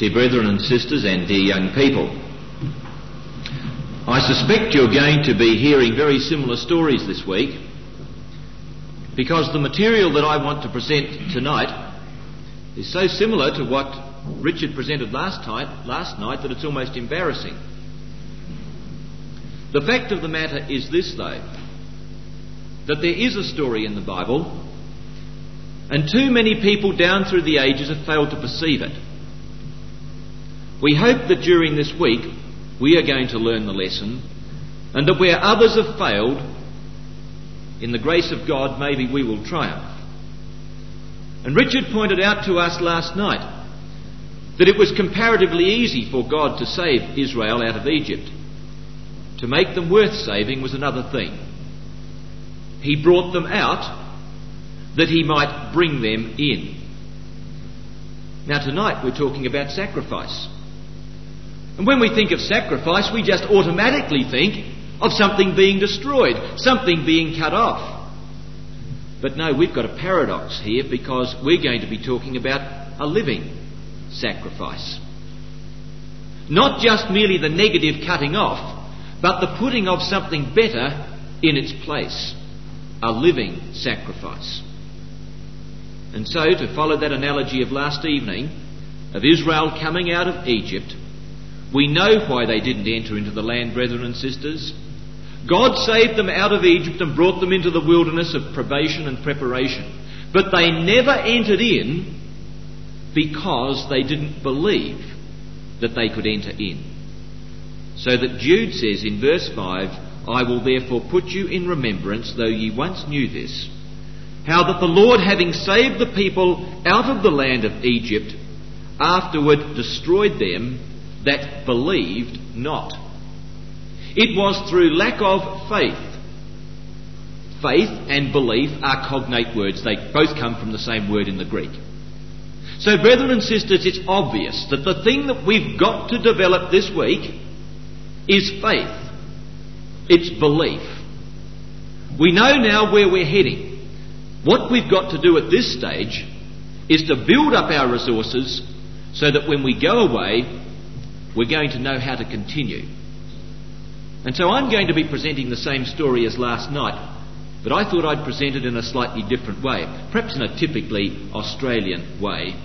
Dear brethren and sisters and dear young people, I suspect you're going to be hearing very similar stories this week, because the material that I want to present tonight is so similar to what Richard presented last night that it's almost embarrassing. The fact of the matter is this, though, that there is a story in the Bible, and too many people down through the ages have failed to perceive it. We hope that during this week we are going to learn the lesson, and that where others have failed, in the grace of God, maybe we will triumph. And Richard pointed out to us last night that it was comparatively easy for God to save Israel out of Egypt. To make them worth saving was another thing. He brought them out that he might bring them in. Now tonight we're talking about sacrifice. And when we think of sacrifice, we just automatically think of something being destroyed, something being cut off. But no, we've got a paradox here, because we're going to be talking about a living sacrifice. Not just merely the negative cutting off, but the putting of something better in its place. A living sacrifice. And so, to follow that analogy of last evening, of Israel coming out of Egypt, we know why they didn't enter into the land, brethren and sisters. God saved them out of Egypt and brought them into the wilderness of probation and preparation. But they never entered in because they didn't believe that they could enter in. So that Jude says in verse 5, I will therefore put you in remembrance, though ye once knew this, how that the Lord, having saved the people out of the land of Egypt, afterward destroyed them that believed not. It was through lack of faith. Faith and belief are cognate words. They both come from the same word in the Greek. So, brethren and sisters, it's obvious that the thing that we've got to develop this week is faith. It's belief. We know now where we're heading. What we've got to do at this stage is to build up our resources so that when we go away, we're going to know how to continue. And so I'm going to be presenting the same story as last night, but I thought I'd present it in a slightly different way, perhaps in a typically Australian way.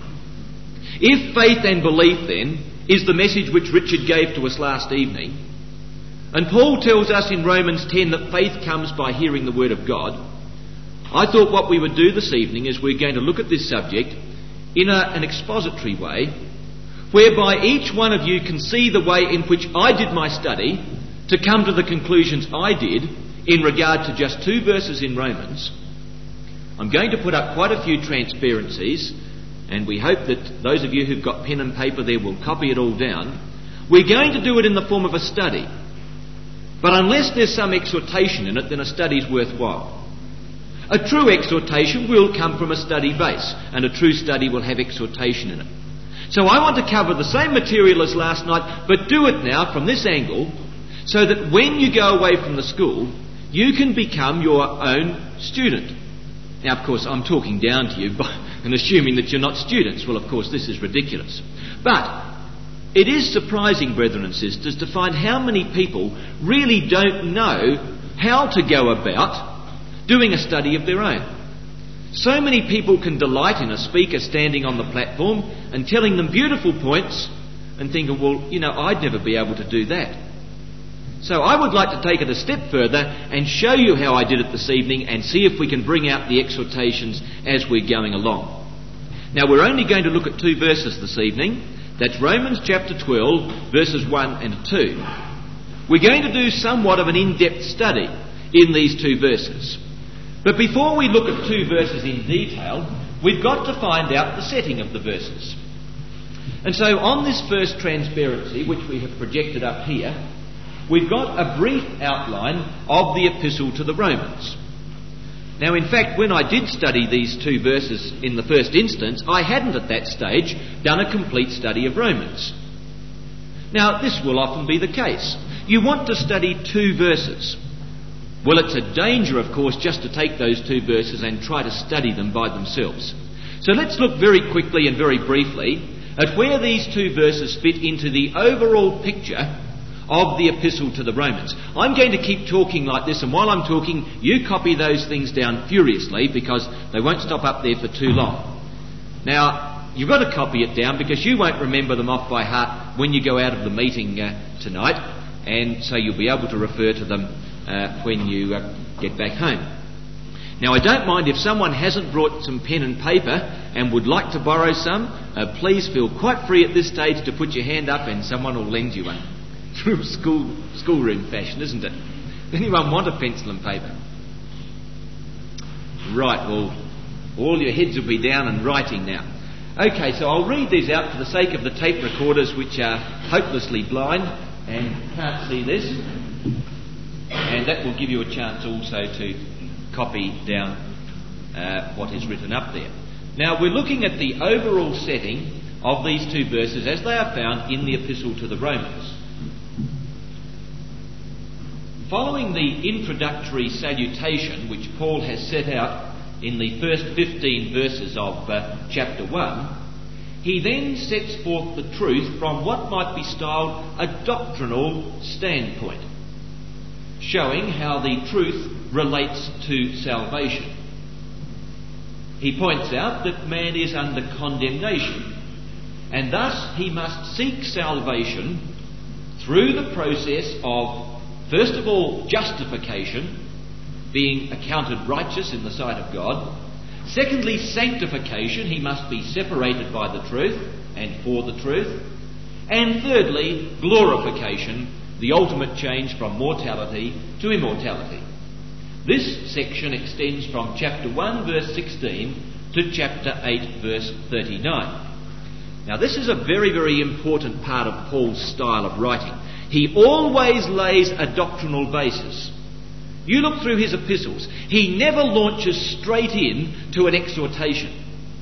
If faith and belief, then, is the message which Richard gave to us last evening, and Paul tells us in Romans 10 that faith comes by hearing the word of God, I thought what we would do this evening is we're going to look at this subject in an expository way, whereby each one of you can see the way in which I did my study to come to the conclusions I did in regard to just 2 verses in Romans. I'm going to put up quite a few transparencies, and we hope that those of you who've got pen and paper there will copy it all down. We're going to do it in the form of a study. But unless there's some exhortation in it, then a study's worthwhile. A true exhortation will come from a study base, and a true study will have exhortation in it. So I want to cover the same material as last night, but do it now from this angle, so that when you go away from the school, you can become your own student. Now, of course, I'm talking down to you and assuming that you're not students. Well, of course, this is ridiculous. But it is surprising, brethren and sisters, to find how many people really don't know how to go about doing a study of their own. So many people can delight in a speaker standing on the platform and telling them beautiful points and thinking, well, I'd never be able to do that. So I would like to take it a step further and show you how I did it this evening and see if we can bring out the exhortations as we're going along. Now, we're only going to look at 2 verses this evening. That's Romans chapter 12, verses 1 and 2. We're going to do somewhat of an in-depth study in these 2 verses. But before we look at 2 verses in detail, we've got to find out the setting of the verses. And so on this first transparency, which we have projected up here, we've got a brief outline of the epistle to the Romans. Now, in fact, when I did study these 2 verses in the first instance, I hadn't at that stage done a complete study of Romans. Now, this will often be the case. You want to study 2 verses. Well, it's a danger, of course, just to take those 2 verses and try to study them by themselves. So let's look very quickly and very briefly at where these two verses fit into the overall picture of the epistle to the Romans. I'm going to keep talking like this, and while I'm talking, you copy those things down furiously, because they won't stop up there for too long. Now, you've got to copy it down, because you won't remember them off by heart when you go out of the meeting tonight, and so you'll be able to refer to them when you get back home. Now, I don't mind if someone hasn't brought some pen and paper and would like to borrow some. Please feel quite free at this stage to put your hand up and someone will lend you one. Through schoolroom fashion, isn't it? Anyone want a pencil and paper? Right, well, all your heads will be down and writing now. Okay, so I'll read these out for the sake of the tape recorders, which are hopelessly blind and can't see this. And that will give you a chance also to copy down what is written up there. Now, we're looking at the overall setting of these two verses as they are found in the Epistle to the Romans. Following the introductory salutation which Paul has set out in the first 15 verses of chapter 1, he then sets forth the truth from what might be styled a doctrinal standpoint, showing how the truth relates to salvation. He points out that man is under condemnation, and thus he must seek salvation through the process of, first of all, justification, being accounted righteous in the sight of God. Secondly, sanctification, he must be separated by the truth and for the truth. And thirdly, glorification, the ultimate change from mortality to immortality. This section extends from chapter 1 verse 16 to chapter 8 verse 39. Now, this is a very, very important part of Paul's style of writing. He always lays a doctrinal basis. You look through his epistles, he never launches straight in to an exhortation.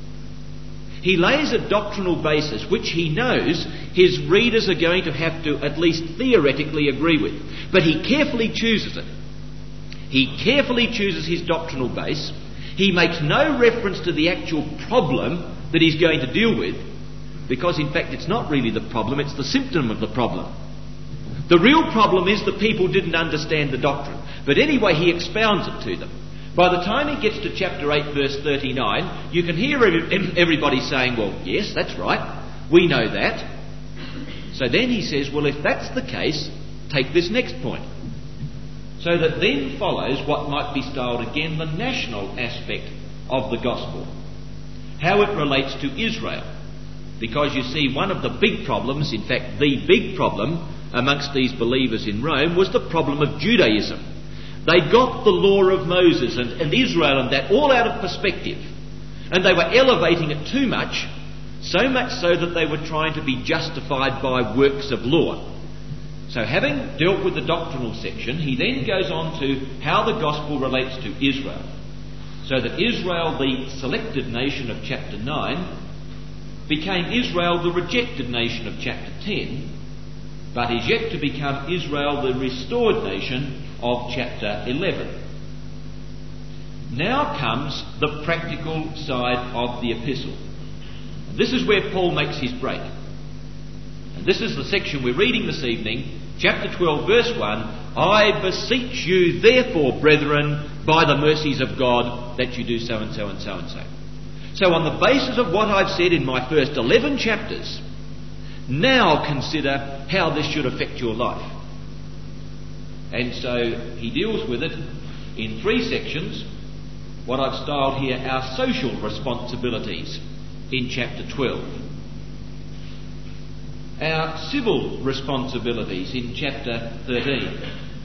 He lays a doctrinal basis which he knows his readers are going to have to at least theoretically agree with. But he carefully chooses it. He carefully chooses his doctrinal base. He makes no reference to the actual problem that he's going to deal with, because in fact it's not really the problem, it's the symptom of the problem. The real problem is that people didn't understand the doctrine. But anyway, he expounds it to them. By the time he gets to chapter 8 verse 39, you can hear everybody saying, well, yes, that's right, we know that. So then he says, well, if that's the case, take this next point. So that then follows what might be styled again the national aspect of the gospel. How it relates to Israel. Because you see, one of the big problems, in fact the big problem amongst these believers in Rome, was the problem of Judaism. They got the law of Moses and Israel and that all out of perspective. And they were elevating it too much, so much so that they were trying to be justified by works of law. So having dealt with the doctrinal section, he then goes on to how the gospel relates to Israel. So that Israel, the selected nation of chapter 9, became Israel, the rejected nation of chapter 10, but is yet to become Israel, the restored nation of chapter 11. Now comes the practical side of the epistle. And this is where Paul makes his break. And this is the section we're reading this evening, chapter 12, verse 1. I beseech you, therefore, brethren, by the mercies of God, that you do so and so and so and so. So on the basis of what I've said in my first 11 chapters, now consider how this should affect your life. And so he deals with it in 3 sections, what I've styled here our social responsibilities in chapter 12. Our civil responsibilities in chapter 13.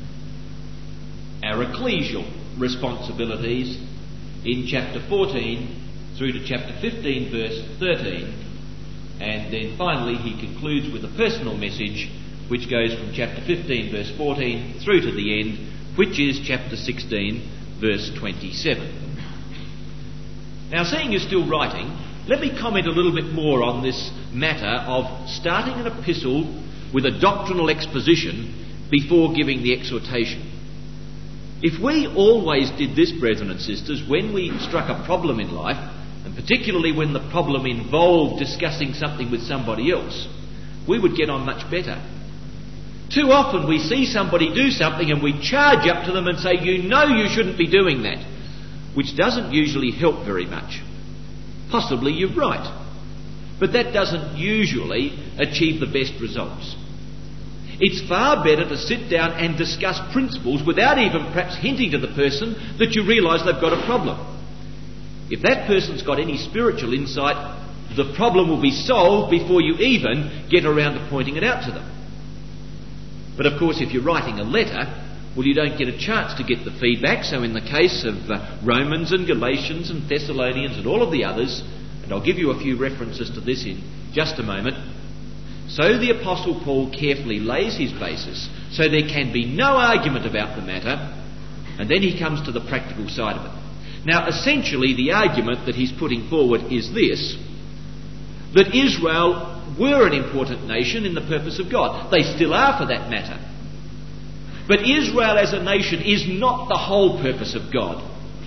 Our ecclesial responsibilities in chapter 14 through to chapter 15 verse 13. And then finally he concludes with a personal message which goes from chapter 15 verse 14 through to the end, which is chapter 16 verse 27. Now, seeing you're still writing, let me comment a little bit more on this matter of starting an epistle with a doctrinal exposition before giving the exhortation. If we always did this, brethren and sisters, when we struck a problem in life, and particularly when the problem involved discussing something with somebody else, we would get on much better. Too often we see somebody do something and we charge up to them and say, you know you shouldn't be doing that, which doesn't usually help very much. Possibly you're right, but that doesn't usually achieve the best results. It's far better to sit down and discuss principles without even perhaps hinting to the person that you realise they've got a problem. If that person's got any spiritual insight, the problem will be solved before you even get around to pointing it out to them. But of course, if you're writing a letter, well, you don't get a chance to get the feedback. So in the case of Romans and Galatians and Thessalonians and all of the others, and I'll give you a few references to this in just a moment, so the Apostle Paul carefully lays his basis so there can be no argument about the matter, and then he comes to the practical side of it. Now, essentially, the argument that he's putting forward is this: that Israel were an important nation in the purpose of God. They still are, for that matter. But Israel as a nation is not the whole purpose of God.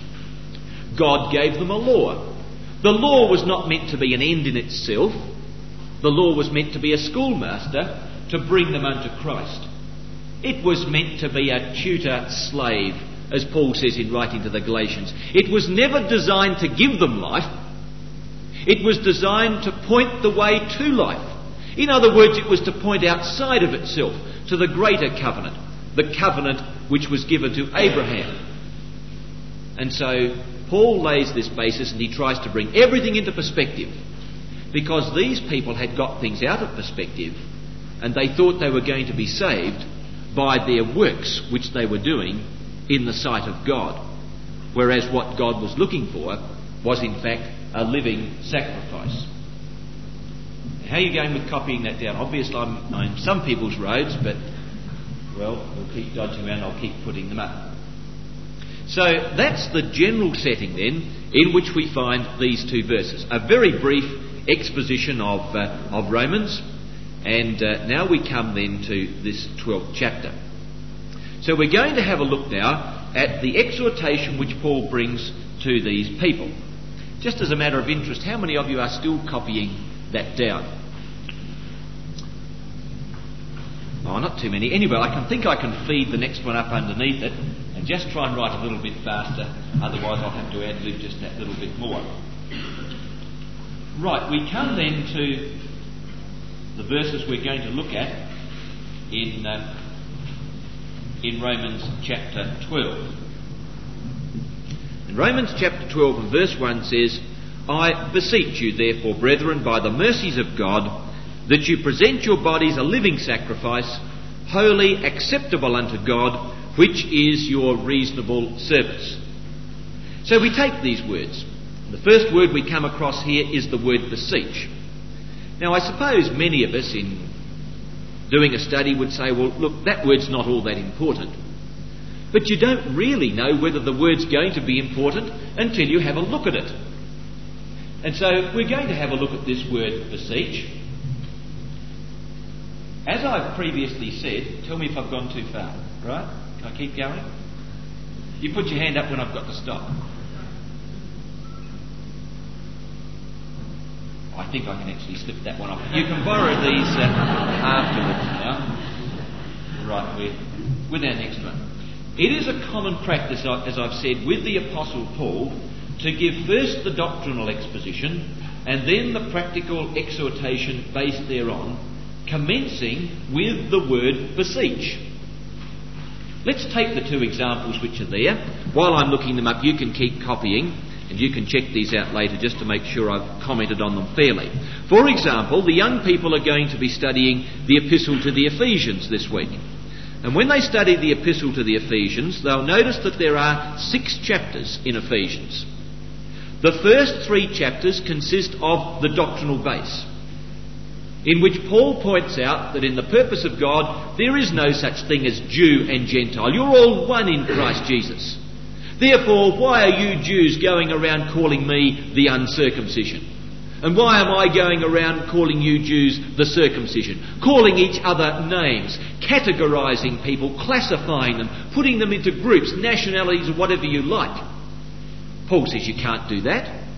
God gave them a law. The law was not meant to be an end in itself. The law was meant to be a schoolmaster to bring them unto Christ. It was meant to be a tutor slave, as Paul says in writing to the Galatians. It was never designed to give them life. It was designed to point the way to life. In other words, it was to point outside of itself to the greater covenant, the covenant which was given to Abraham. And so Paul lays this basis and he tries to bring everything into perspective, because these people had got things out of perspective and they thought they were going to be saved by their works which they were doing in the sight of God, whereas what God was looking for was in fact a living sacrifice. How are you going with copying that down? Obviously I'm on some people's roads, but well, we'll keep dodging around, I'll keep putting them up. So that's the general setting then in which we find these two verses. A very brief exposition of Romans, and now we come then to this 12th chapter. So we're going to have a look now at the exhortation which Paul brings to these people. Just as a matter of interest, how many of you are still copying that down? Oh, not too many. Anyway, I think I can feed the next one up underneath it and just try and write a little bit faster. Otherwise I'll have to ad-lib just that little bit more. Right, we come then to the verses we're going to look at in Romans chapter 12. And Romans chapter 12 and verse 1 says, I beseech you therefore, brethren, by the mercies of God, that you present your bodies a living sacrifice, holy, acceptable unto God, which is your reasonable service. So we take these words. The first word we come across here is the word beseech. Now I suppose many of us in doing a study would say, well, look, that word's not all that important. But you don't really know whether the word's going to be important until you have a look at it. And so we're going to have a look at this word beseech. As I've previously said, tell me if I've gone too far, right? Can I keep going? You put your hand up when I've got to stop. I think I can actually slip that one off. You can borrow these afterwards now. Right, we're with our next one. It is a common practice, as I've said, with the Apostle Paul to give first the doctrinal exposition and then the practical exhortation based thereon, commencing with the word beseech. Let's take the two examples which are there. While I'm looking them up, you can keep copying and you can check these out later just to make sure I've commented on them fairly. For example, the young people are going to be studying the Epistle to the Ephesians this week. And when they study the Epistle to the Ephesians, they'll notice that there are 6 chapters in Ephesians. The first 3 chapters consist of the doctrinal base, in which Paul points out that in the purpose of God, there is no such thing as Jew and Gentile. You're all one in Christ Jesus. Therefore, why are you Jews going around calling me the uncircumcision? And why am I going around calling you Jews the circumcision? Calling each other names, categorising people, classifying them, putting them into groups, nationalities, or whatever you like. Paul says you can't do that.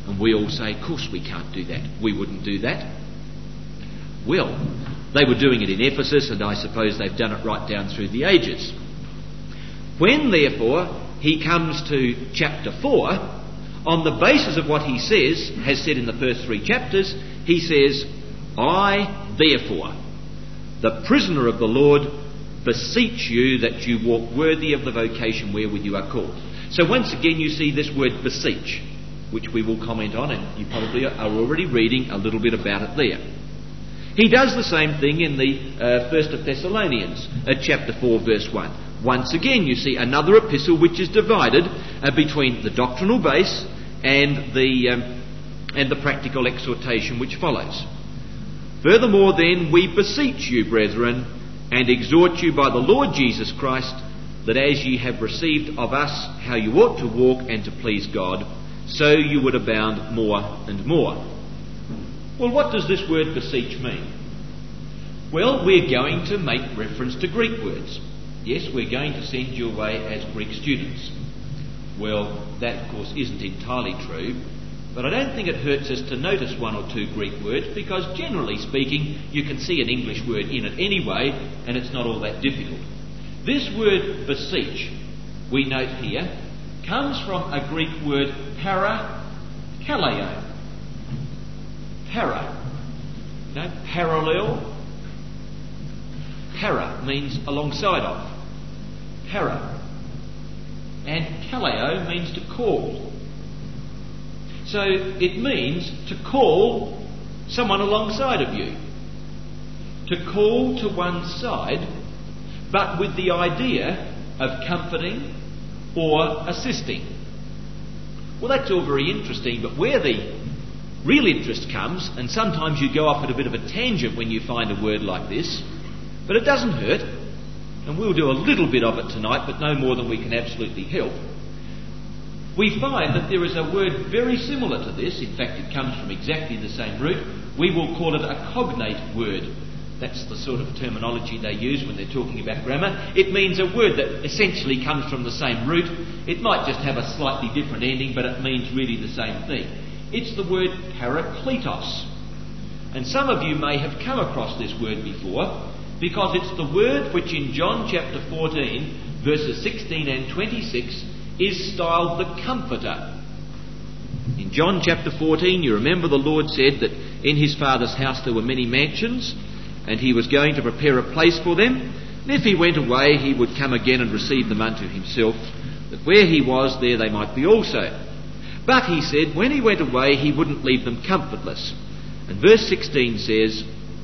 And we all say, of course we can't do that. We wouldn't do that. Well, they were doing it in Ephesus, and I suppose they've done it right down through the ages. When, therefore, he comes to chapter 4, on the basis of what he has said in the first 3 chapters, he says, I, therefore, the prisoner of the Lord, beseech you that you walk worthy of the vocation wherewith you are called. So once again you see this word beseech, which we will comment on, and you probably are already reading a little bit about it there. He does the same thing in the First of Thessalonians, chapter 4, verse 1. Once again you see another epistle which is divided between the doctrinal base and the practical exhortation which follows. Furthermore then, we beseech you, brethren, and exhort you by the Lord Jesus Christ, that as ye have received of us how you ought to walk and to please God, so you would abound more and more. Well, what does this word beseech mean? Well, we're going to make reference to Greek words. Yes, we're going to send you away as Greek students. Well, that of course isn't entirely true, but I don't think it hurts us to notice 1 or 2 Greek words, because generally speaking you can see an English word in it anyway, and it's not all that difficult. This word beseech, we note here, comes from a Greek word parakaleo. Para, parallel. Para means alongside of. Para. And kaleo means to call. So it means to call someone alongside of you. To call to one side, but with the idea of comforting or assisting. Well, that's all very interesting, but where the real interest comes, and sometimes you go off at a bit of a tangent when you find a word like this, but it doesn't hurt, and we'll do a little bit of it tonight, but no more than we can absolutely help. We find that there is a word very similar to this. In fact, it comes from exactly the same root. We will call it a cognate word. That's the sort of terminology they use when they're talking about grammar. It means a word that essentially comes from the same root. It might just have a slightly different ending, but it means really the same thing. It's the word parakletos. And some of you may have come across this word before, because it's the word which in John chapter 14, verses 16 and 26, is styled the Comforter. In John chapter 14, you remember the Lord said that in his Father's house there were many mansions, and he was going to prepare a place for them. And if he went away, he would come again and receive them unto himself, that where he was, there they might be also. But he said, when he went away, he wouldn't leave them comfortless. And verse 16 says,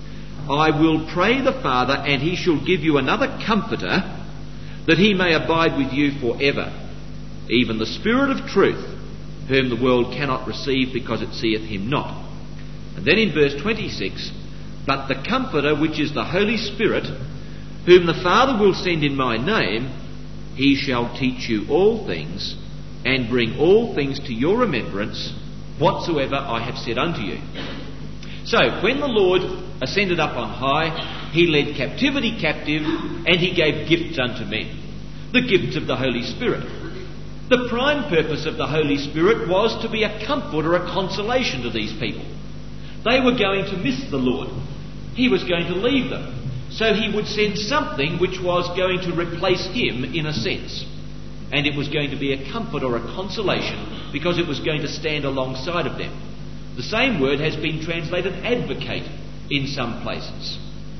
I will pray the Father, and he shall give you another Comforter, that he may abide with you forever, even the Spirit of truth, whom the world cannot receive, because it seeth him not. And then in verse 26, but the Comforter, which is the Holy Spirit, whom the Father will send in my name, he shall teach you all things, and bring all things to your remembrance, whatsoever I have said unto you. So, when the Lord ascended up on high, he led captivity captive, and he gave gifts unto men. The gifts of the Holy Spirit. The prime purpose of the Holy Spirit was to be a comfort or a consolation to these people. They were going to miss the Lord. He was going to leave them. So he would send something which was going to replace him in a sense. And it was going to be a comfort or a consolation, because it was going to stand alongside of them. The same word has been translated advocate in some places.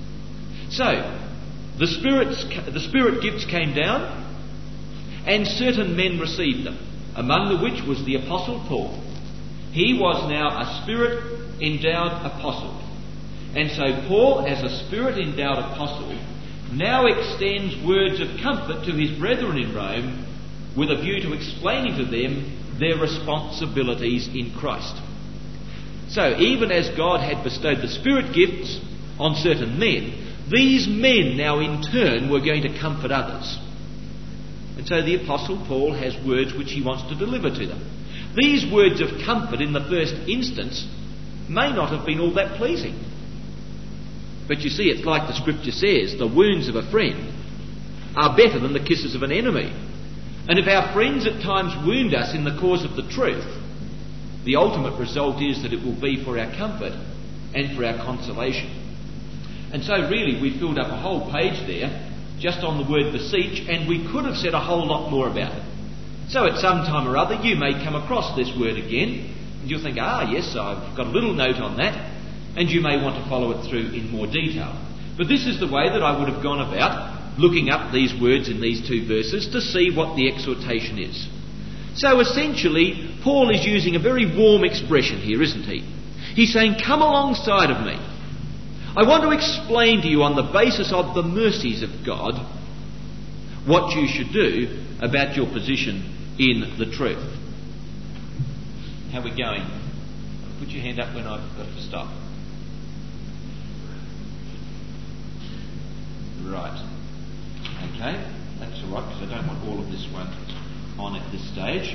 So, the Spirit gifts came down, and certain men received them, among the which was the Apostle Paul. He was now a Spirit-endowed apostle. And so Paul, as a Spirit-endowed apostle, now extends words of comfort to his brethren in Rome, with a view to explaining to them their responsibilities in Christ. So, even as God had bestowed the Spirit gifts on certain men, these men now in turn were going to comfort others. And so the Apostle Paul has words which he wants to deliver to them. These words of comfort in the first instance may not have been all that pleasing. But you see, it's like the Scripture says, the wounds of a friend are better than the kisses of an enemy. And if our friends at times wound us in the cause of the truth, the ultimate result is that it will be for our comfort and for our consolation. And so really we filled up a whole page there just on the word beseech, and we could have said a whole lot more about it. So at some time or other you may come across this word again, and you'll think, yes, I've got a little note on that, and you may want to follow it through in more detail. But this is the way that I would have gone about looking up these words in these two verses to see what the exhortation is. So essentially, Paul is using a very warm expression here, isn't he? He's saying, come alongside of me. I want to explain to you on the basis of the mercies of God what you should do about your position in the truth. How are we going? Put your hand up when I've got to stop. Right. Okay, that's all right, because I don't want all of this one on at this stage.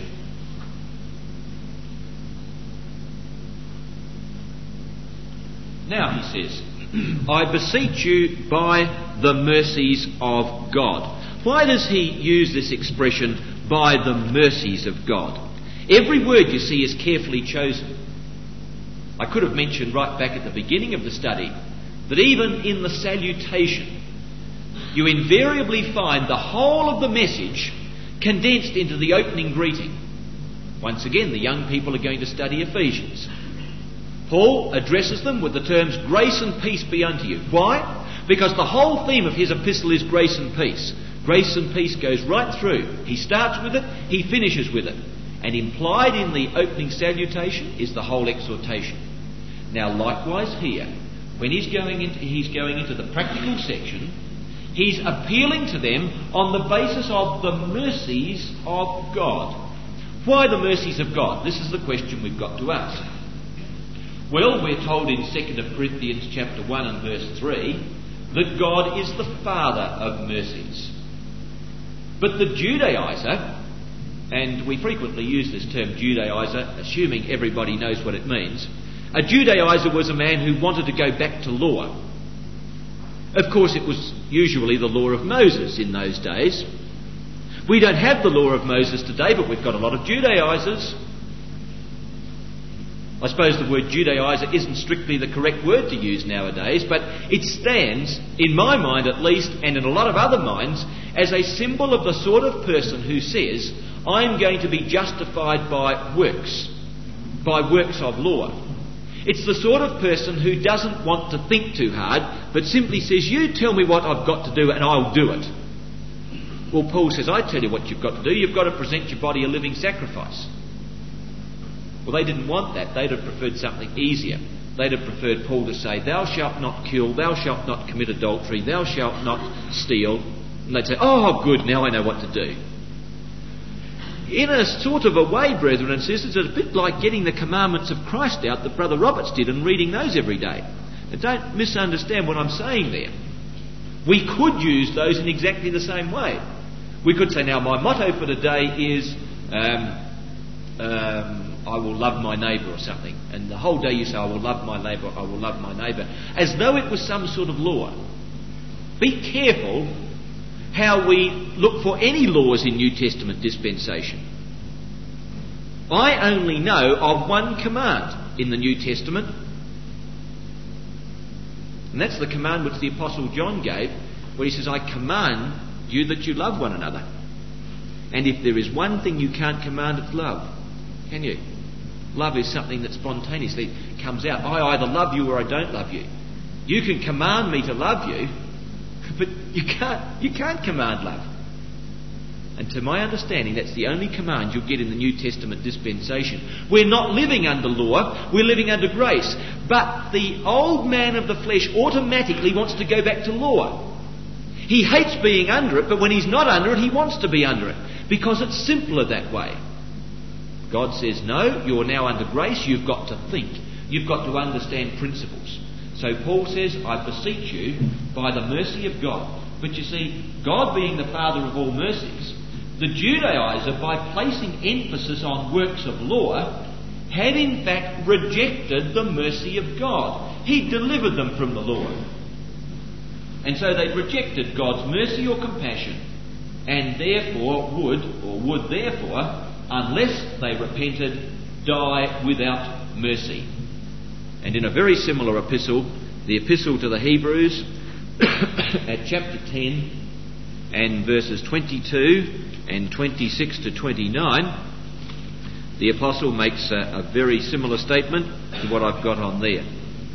Now he says, I beseech you by the mercies of God. Why does he use this expression, by the mercies of God? Every word you see is carefully chosen. I could have mentioned right back at the beginning of the study that even in the salutation, you invariably find the whole of the message condensed into the opening greeting. Once again, the young people are going to study Ephesians. Paul addresses them with the terms grace and peace be unto you. Why? Because the whole theme of his epistle is grace and peace. Grace and peace goes right through. He starts with it, he finishes with it. And implied in the opening salutation is the whole exhortation. Now likewise here, when he's going into the practical section, he's appealing to them on the basis of the mercies of God. Why the mercies of God? This is the question we've got to ask. Well, we're told in 2 Corinthians chapter 1 and verse 3 that God is the Father of mercies. But the Judaizer, and we frequently use this term Judaizer, assuming everybody knows what it means, a Judaizer was a man who wanted to go back to law. Of course, it was usually the law of Moses in those days. We don't have the law of Moses today, but we've got a lot of Judaizers. I suppose the word Judaizer isn't strictly the correct word to use nowadays, but it stands, in my mind at least, and in a lot of other minds, as a symbol of the sort of person who says, I'm going to be justified by works of law. It's the sort of person who doesn't want to think too hard, but simply says, you tell me what I've got to do and I'll do it. Well, Paul says, I tell you what you've got to do. You've got to present your body a living sacrifice. Well, they didn't want that. They'd have preferred something easier. They'd have preferred Paul to say, thou shalt not kill, thou shalt not commit adultery, thou shalt not steal. And they'd say, oh, good, now I know what to do. In a sort of a way, brethren and sisters, it's a bit like getting the commandments of Christ out that Brother Roberts did and reading those every day. And don't misunderstand what I'm saying there. We could use those in exactly the same way. We could say, now my motto for today is, I will love my neighbour or something. And the whole day you say, I will love my neighbour, I will love my neighbour. As though it was some sort of law. Be careful how we look for any laws in New Testament dispensation. I only know of one command in the New Testament. And that's the command which the Apostle John gave, where he says, I command you that you love one another. And if there is one thing you can't command, it's love. Can you? Love is something that spontaneously comes out. I either love you or I don't love you. You can command me to love you, but you can't command love. And to my understanding, that's the only command you'll get in the New Testament dispensation. We're not living under law, we're living under grace. But the old man of the flesh automatically wants to go back to law. He hates being under it, but when he's not under it, he wants to be under it. Because it's simpler that way. God says, no, you're now under grace, you've got to think. You've got to understand principles. So Paul says, I beseech you by the mercy of God. But you see, God being the Father of all mercies, the Judaizer, by placing emphasis on works of law, had in fact rejected the mercy of God. He delivered them from the law. And so they rejected God's mercy or compassion, and therefore would therefore, unless they repented, die without mercy. And in a very similar epistle, the epistle to the Hebrews, at chapter 10 and verses 22 and 26 to 29, the apostle makes a very similar statement to what I've got on there.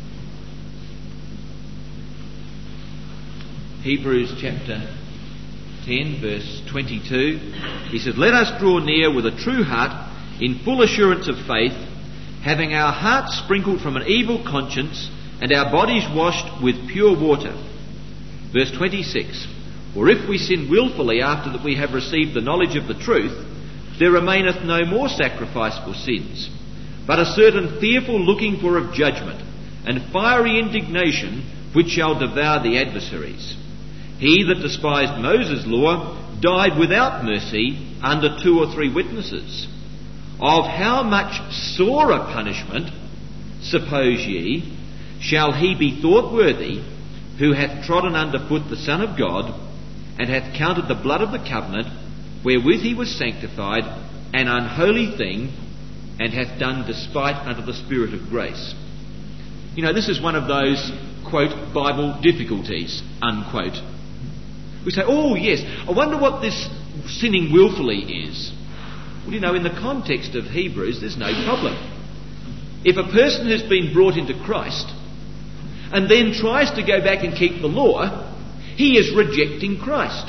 Hebrews chapter 10 verse 22, he says, "Let us draw near with a true heart in full assurance of faith, having our hearts sprinkled from an evil conscience and our bodies washed with pure water." Verse 26, "For if we sin wilfully after that we have received the knowledge of the truth, there remaineth no more sacrifice for sins, but a certain fearful looking for of judgment, and fiery indignation which shall devour the adversaries. He that despised Moses' law died without mercy under 2 or 3 witnesses. Of how much sorer punishment, suppose ye, shall he be thought worthy, who hath trodden under foot the Son of God, and hath counted the blood of the covenant, wherewith he was sanctified, an unholy thing, and hath done despite unto the Spirit of grace." You know, this is one of those, quote, Bible difficulties, unquote. We say, oh yes, I wonder what this sinning willfully is. Well, you know, in the context of Hebrews, there's no problem. If a person has been brought into Christ and then tries to go back and keep the law, he is rejecting Christ.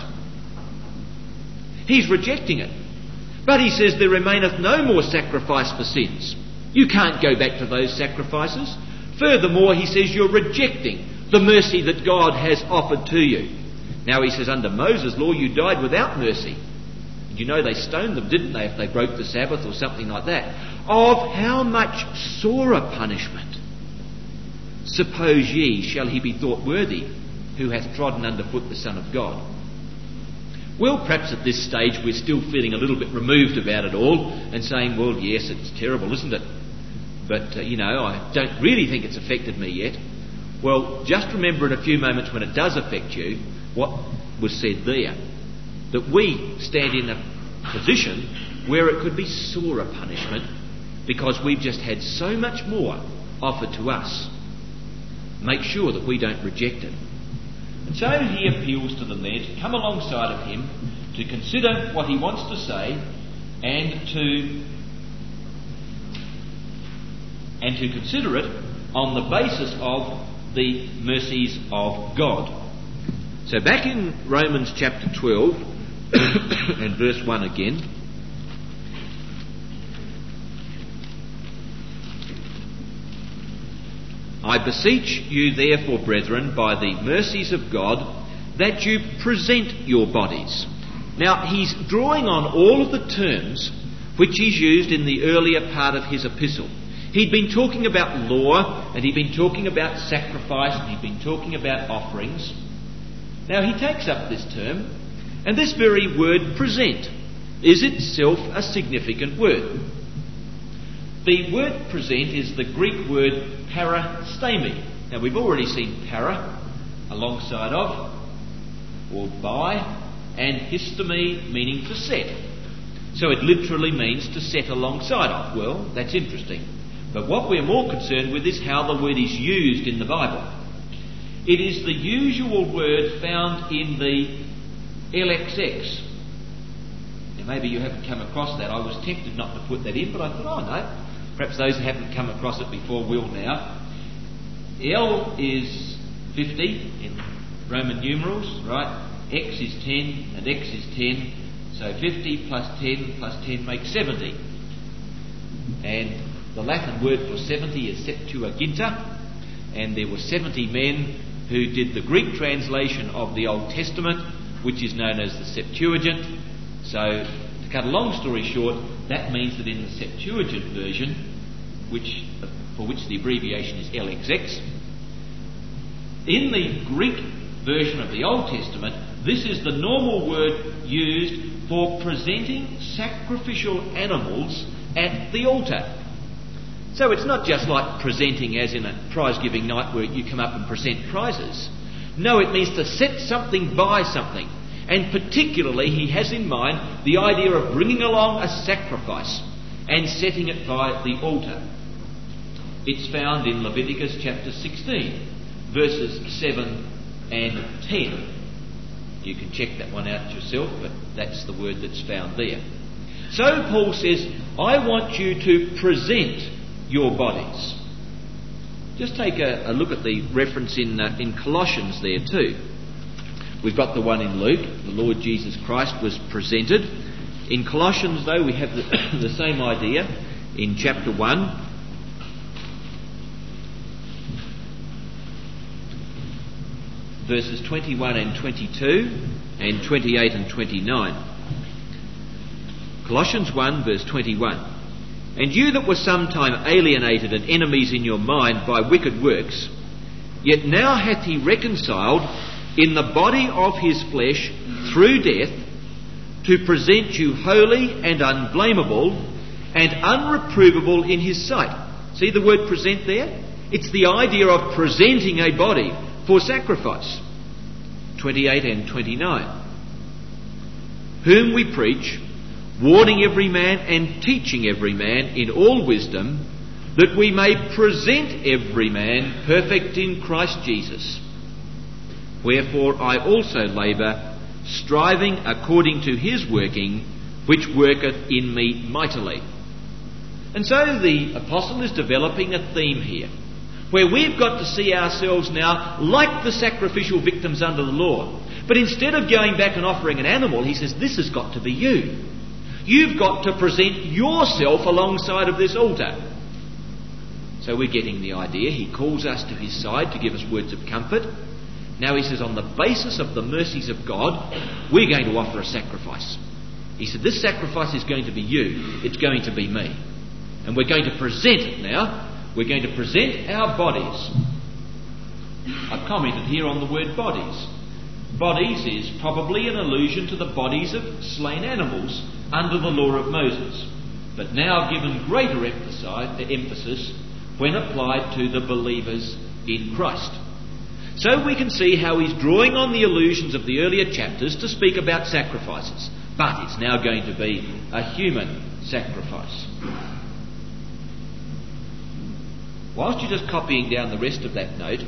He's rejecting it. But he says there remaineth no more sacrifice for sins. You can't go back to those sacrifices. Furthermore, he says you're rejecting the mercy that God has offered to you. Now he says under Moses' law you died without mercy. And you know they stoned them, didn't they, if they broke the Sabbath or something like that. Of how much sorer punishment, suppose ye, shall he be thought worthy, who hath trodden under foot the Son of God? Well, perhaps at this stage we're still feeling a little bit removed about it all and saying, well, yes, it's terrible, isn't it? But, you know, I don't really think it's affected me yet. Well, just remember in a few moments when it does affect you what was said there. That we stand in a position where it could be sorer punishment because we've just had so much more offered to us. Make sure that we don't reject it. And so he appeals to them there to come alongside of him, to consider what he wants to say, and to consider it on the basis of the mercies of God. So back in Romans chapter 12 and verse 1 again. "I beseech you therefore, brethren, by the mercies of God, that you present your bodies." Now he's drawing on all of the terms which he's used in the earlier part of his epistle. He'd been talking about law, and he'd been talking about sacrifice, and he'd been talking about offerings. Now he takes up this term, and this very word present is itself a significant word. The word present is the Greek word parastemi. Now we've already seen para, alongside of, or by, and histemi, meaning to set. So it literally means to set alongside of. Well, that's interesting. But what we're more concerned with is how the word is used in the Bible. It is the usual word found in the LXX. Now maybe you haven't come across that. I was tempted not to put that in, but I thought, oh no, perhaps those who haven't come across it before will now. L is 50 in Roman numerals, right? X is 10 and X is 10. So 50 plus 10 makes 70. And the Latin word for 70 is Septuaginta. And there were 70 men who did the Greek translation of the Old Testament, which is known as the Septuagint. So, to cut a long story short, that means that in the Septuagint version, for which the abbreviation is LXX, in the Greek version of the Old Testament, this is the normal word used for presenting sacrificial animals at the altar. So it's not just like presenting as in a prize-giving night where you come up and present prizes. No, it means to set something by something. And particularly he has in mind the idea of bringing along a sacrifice. and setting it by the altar. It's found in Leviticus chapter 16, verses 7 and 10. You can check that one out yourself, but that's the word that's found there. So Paul says, I want you to present your bodies. Just take a look at the reference in Colossians there too. We've got the one in Luke, the Lord Jesus Christ was presented. In Colossians though, we have the same idea in chapter 1. Verses 21 and 22 and 28 and 29. Colossians 1 verse 21. And you that were sometime alienated and enemies in your mind by wicked works, yet now hath he reconciled in the body of his flesh through death, to present you holy and unblameable and unreprovable in his sight. See the word present there? It's the idea of presenting a body for sacrifice. 28 and 29. Whom we preach, warning every man and teaching every man in all wisdom, that we may present every man perfect in Christ Jesus. Wherefore I also labour, striving according to his working, which worketh in me mightily. And so the apostle is developing a theme here, where we've got to see ourselves now like the sacrificial victims under the law. But instead of going back and offering an animal, he says, this has got to be you. You've got to present yourself alongside of this altar. So we're getting the idea. He calls us to his side to give us words of comfort. Now he says, on the basis of the mercies of God, we're going to offer a sacrifice. He said, this sacrifice is going to be you. It's going to be me. And we're going to present it now. We're going to present our bodies. I've commented here on the word bodies. Bodies is probably an allusion to the bodies of slain animals under the law of Moses, but now given greater emphasis when applied to the believers in Christ. So we can see how he's drawing on the allusions of the earlier chapters to speak about sacrifices, but it's now going to be a human sacrifice. Whilst you're just copying down the rest of that note,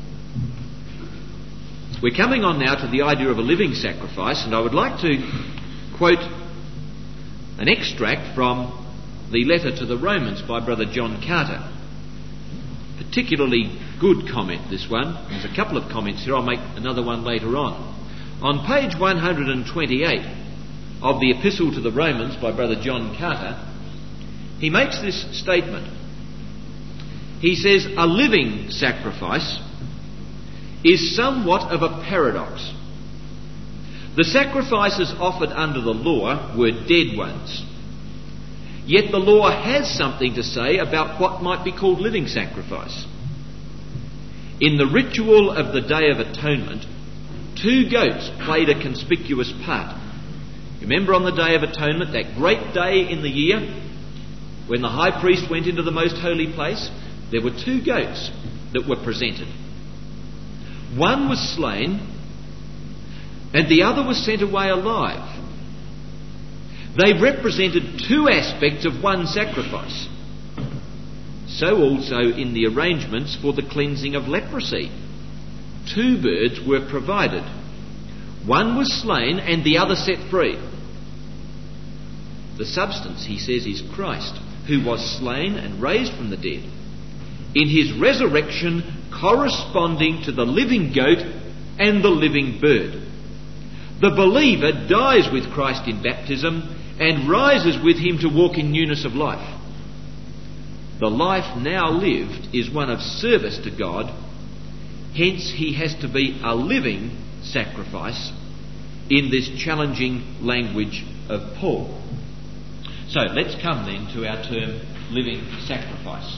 we're coming on now to the idea of a living sacrifice, and I would like to quote an extract from the letter to the Romans by Brother John Carter. Particularly good comment, this one. There's a couple of comments here. I'll make another one later on. On page 128 of the Epistle to the Romans by Brother John Carter, he makes this statement. He says, a living sacrifice is somewhat of a paradox. The sacrifices offered under the law were dead ones. Yet the law has something to say about what might be called living sacrifice. In the ritual of the Day of Atonement, 2 goats played a conspicuous part. Remember on the Day of Atonement, that great day in the year, when the high priest went into the most holy place, there were 2 goats that were presented. One was slain, and the other was sent away alive. They represented 2 aspects of one sacrifice. So also in the arrangements for the cleansing of leprosy. 2 birds were provided. One was slain and the other set free. The substance, he says, is Christ, who was slain and raised from the dead, in his resurrection corresponding to the living goat and the living bird. The believer dies with Christ in baptism and rises with him to walk in newness of life. The life now lived is one of service to God, hence he has to be a living sacrifice in this challenging language of Paul. So let's come then to our term living sacrifice.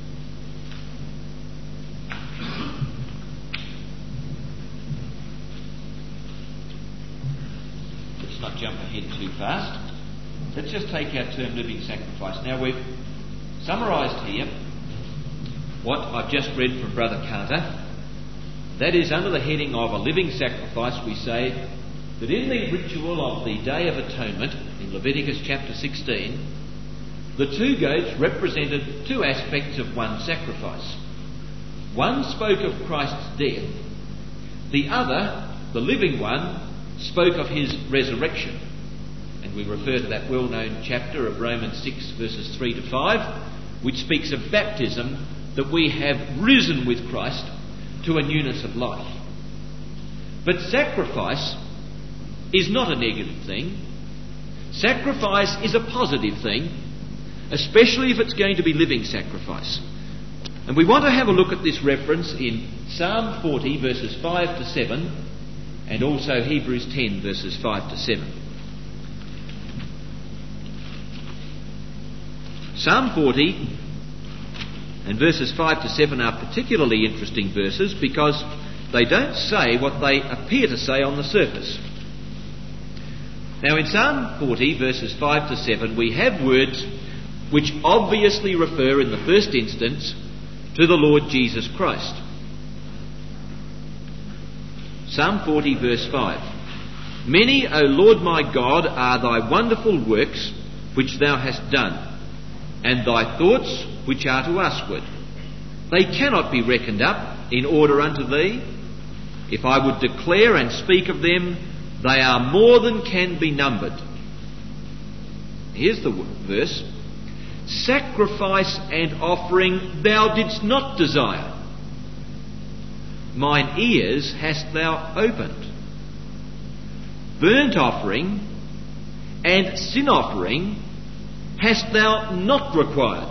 Let's not jump ahead too fast. Let's just take our term living sacrifice. Now we've summarised here what I've just read from Brother Carter. That is, under the heading of a living sacrifice, we say that in the ritual of the Day of Atonement, in Leviticus chapter 16, The two goats represented two aspects of one sacrifice. One spoke of Christ's death. The other, the living one, spoke of his resurrection. And we refer to that well-known chapter of Romans 6 verses 3 to 5, which speaks of baptism, that we have risen with Christ to a newness of life. But sacrifice is not a negative thing. Sacrifice is a positive thing, especially if it's going to be living sacrifice. And we want to have a look at this reference in Psalm 40 verses 5 to 7 and also Hebrews 10 verses 5 to 7. Psalm 40 and verses 5 to 7 are particularly interesting verses because they don't say what they appear to say on the surface. Now in Psalm 40 verses 5 to 7 we have words which obviously refer in the first instance to the Lord Jesus Christ. Psalm 40 verse 5. Many, O Lord my God, are thy wonderful works which thou hast done, and thy thoughts which are to usward. They cannot be reckoned up in order unto thee. If I would declare and speak of them, they are more than can be numbered. Here's the verse. Sacrifice and offering thou didst not desire. Mine ears hast thou opened. Burnt offering and sin offering hast thou not required.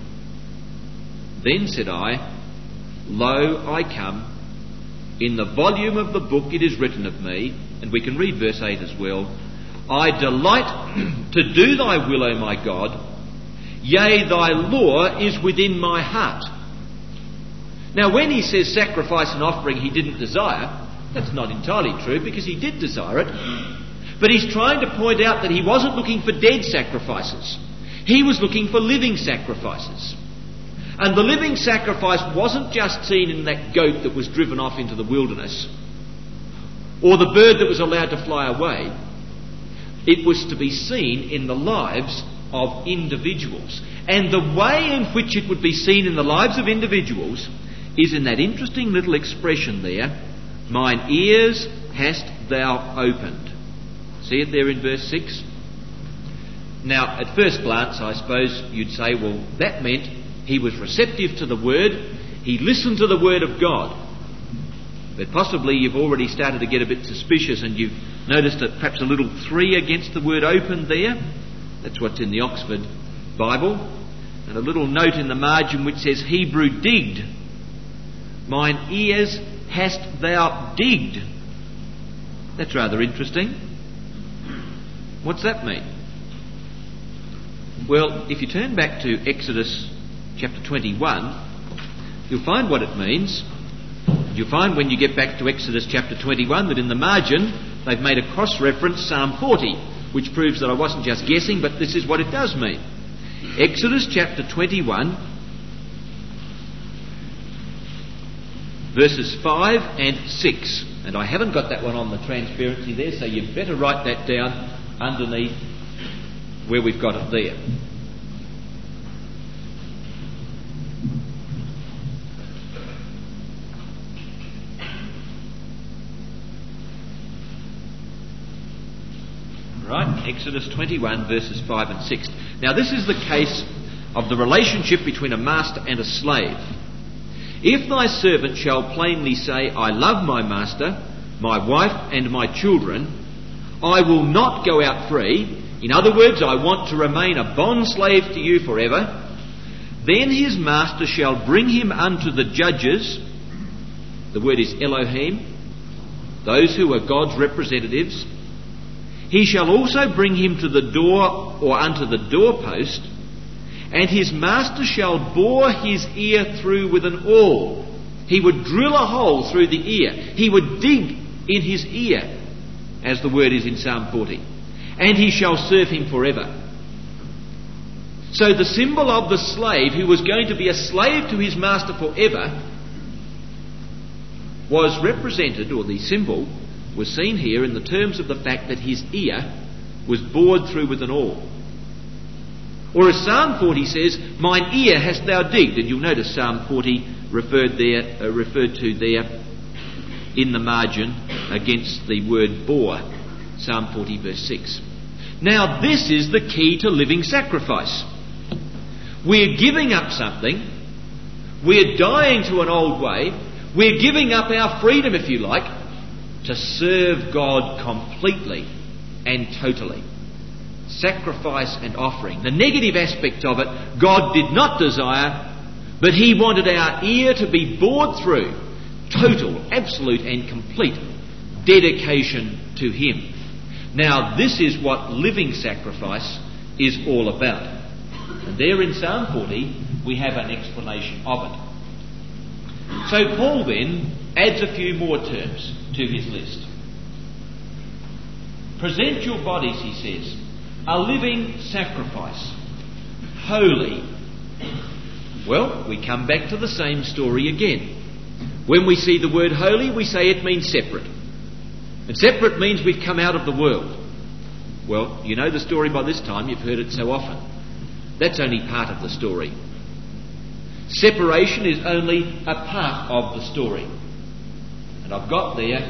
Then said I, Lo, I come. In the volume of the book it is written of me, and we can read verse 8 as well. I delight to do thy will, O my God. Yea, thy law is within my heart. Now when he says sacrifice and offering he didn't desire, that's not entirely true because he did desire it. But he's trying to point out that he wasn't looking for dead sacrifices. He was looking for living sacrifices. And the living sacrifice wasn't just seen in that goat that was driven off into the wilderness, or the bird that was allowed to fly away. It was to be seen in the lives of individuals. And the way in which it would be seen in the lives of individuals is in that interesting little expression there, mine ears hast thou opened. See it there in verse 6? Now, at first glance, I suppose you'd say, well, that meant he was receptive to the word, he listened to the word of God. But possibly you've already started to get a bit suspicious and you've noticed that perhaps a little 3 against the word open there. That's what's in the Oxford Bible. And a little note in the margin which says Hebrew digged. Mine ears hast thou digged. That's rather interesting. What's that mean? Well, if you turn back to Exodus chapter 21, you'll find what it means. You'll find when you get back to Exodus chapter 21 that in the margin they've made a cross-reference Psalm 40, which proves that I wasn't just guessing, but this is what it does mean. Exodus chapter 21, verses 5 and 6. And I haven't got that one on the transparency there, so you'd better write that down underneath where we've got it there. Right, Exodus 21 verses 5 and 6. Now this is the case of the relationship between a master and a slave. If thy servant shall plainly say, I love my master, my wife and my children, I will not go out free. In other words, I want to remain a bond slave to you forever. Then his master shall bring him unto the judges. The word is Elohim, those who are God's representatives. He shall also bring him to the door or unto the doorpost, and his master shall bore his ear through with an awl. He would drill a hole through the ear. He would dig in his ear, as the word is in Psalm 40. And he shall serve him forever. So the symbol of the slave who was going to be a slave to his master forever was represented, or the symbol was seen here in the terms of the fact that his ear was bored through with an awl. Or as Psalm 40 says, mine ear hast thou digged. And you'll notice Psalm 40 referred to there in the margin against the word bore. Psalm 40 verse 6. Now this is the key to living sacrifice. We're giving up something. We're dying to an old way. We're giving up our freedom, if you like, to serve God completely and totally. Sacrifice and offering. The negative aspect of it, God did not desire, but He wanted our ear to be bored through. Total, absolute and complete dedication to Him. Now this is what living sacrifice is all about. And there in Psalm 40 we have an explanation of it. So Paul then adds a few more terms to his list. Present your bodies, he says, a living sacrifice, holy. Well, we come back to the same story again. When we see the word holy, we say it means separate. And separate means we've come out of the world. Well, you know the story by this time, you've heard it so often. That's only part of the story. Separation is only a part of the story. And I've got there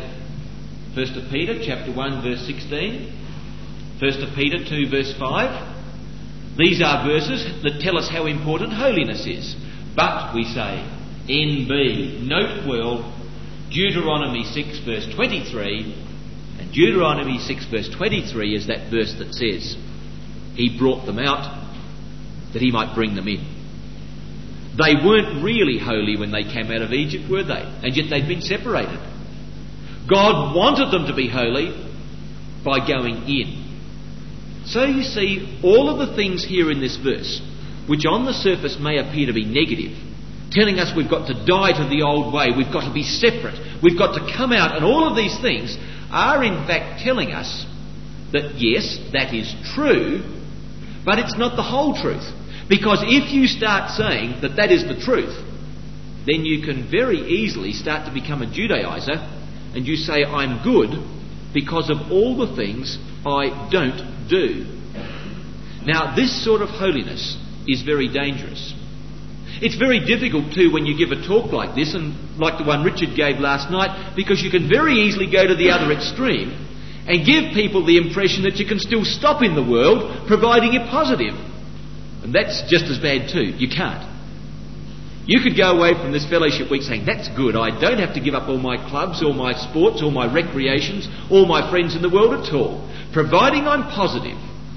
1 Peter chapter 1 verse 16, 1 Peter 2 verse 5. These are verses that tell us how important holiness is. But, we say, NB, note well, Deuteronomy 6 verse 23, and Deuteronomy 6 verse 23 is that verse that says, He brought them out that He might bring them in. They weren't really holy when they came out of Egypt, were they? And yet they'd been separated. God wanted them to be holy by going in. So you see, all of the things here in this verse, which on the surface may appear to be negative, telling us we've got to die to the old way, we've got to be separate, we've got to come out, and all of these things are in fact telling us that yes, that is true, but it's not the whole truth. Because if you start saying that that is the truth, then you can very easily start to become a Judaizer, and you say, I'm good because of all the things I don't do. Now, this sort of holiness is very dangerous. It's very difficult too when you give a talk like this, and like the one Richard gave last night, because you can very easily go to the other extreme and give people the impression that you can still stop in the world providing you're positive. And that's just as bad too. You can't. You could go away from this fellowship week saying, that's good, I don't have to give up all my clubs, all my sports, all my recreations, all my friends in the world at all, providing I'm positive.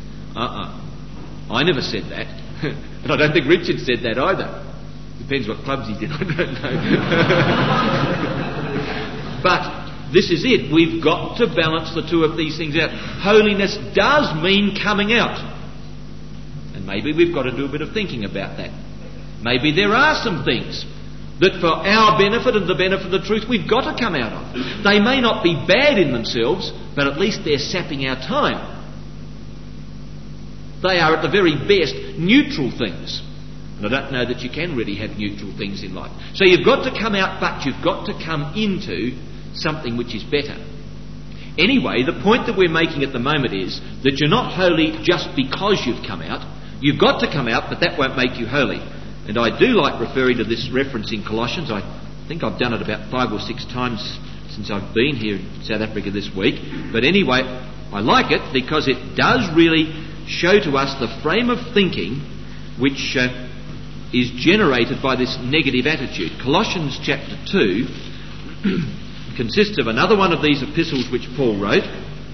I never said that. And I don't think Richard said that either. Depends what clubs he did, I don't know. But this is it. We've got to balance the two of these things out. Holiness does mean coming out. And maybe we've got to do a bit of thinking about that. Maybe there are some things that for our benefit and the benefit of the truth we've got to come out of. They may not be bad in themselves, but at least they're sapping our time. They are at the very best neutral things. And I don't know that you can really have neutral things in life. So you've got to come out, but you've got to come into something which is better. Anyway, the point that we're making at the moment is that you're not holy just because you've come out. You've got to come out, but that won't make you holy. And I do like referring to this reference in Colossians. I think I've done it about 5 or 6 times since I've been here in South Africa this week. But anyway, I like it because it does really show to us the frame of thinking which is generated by this negative attitude. Colossians chapter 2 consists of another one of these epistles which Paul wrote,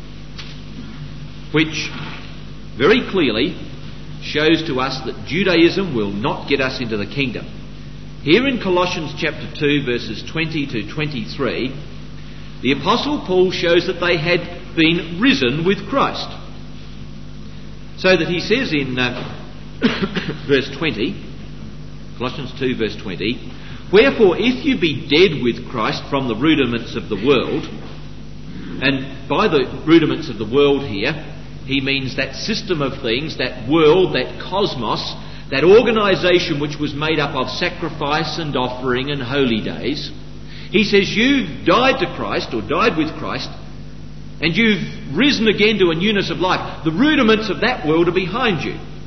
which very clearly shows to us that Judaism will not get us into the kingdom. Here in Colossians chapter 2 verses 20 to 23, the Apostle Paul shows that they had been risen with Christ. So that he says in verse 20, Colossians 2 verse 20, wherefore if you be dead with Christ from the rudiments of the world, and by the rudiments of the world here, he means that system of things, that world, that cosmos, that organisation which was made up of sacrifice and offering and holy days. He says you've died to Christ, or died with Christ, and you've risen again to a newness of life. The rudiments of that world are behind you.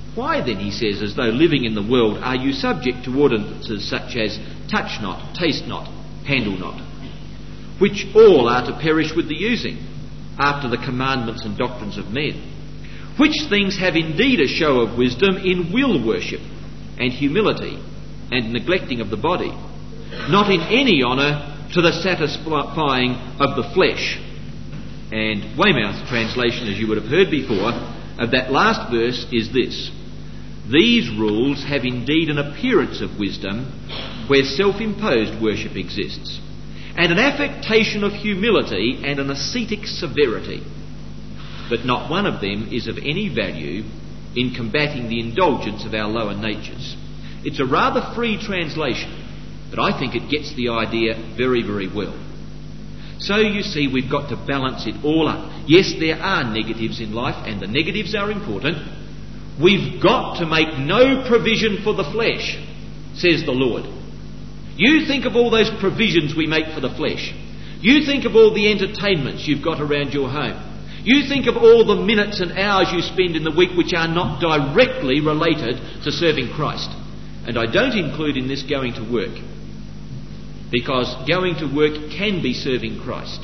Why then, he says, as though living in the world, are you subject to ordinances such as touch not, taste not, handle not, which all are to perish with the using, after the commandments and doctrines of men? Which things have indeed a show of wisdom in will worship and humility and neglecting of the body, not in any honour to the satisfying of the flesh. And Weymouth's translation, as you would have heard before, of that last verse is this: these rules have indeed an appearance of wisdom where self-imposed worship exists, and an affectation of humility and an ascetic severity, but not one of them is of any value in combating the indulgence of our lower natures. It's a rather free translation, but I think it gets the idea very, very well. So you see, we've got to balance it all up. Yes, there are negatives in life, and the negatives are important. We've got to make no provision for the flesh, says the Lord. You think of all those provisions we make for the flesh. You think of all the entertainments you've got around your home. You think of all the minutes and hours you spend in the week which are not directly related to serving Christ. And I don't include in this going to work, because going to work can be serving Christ.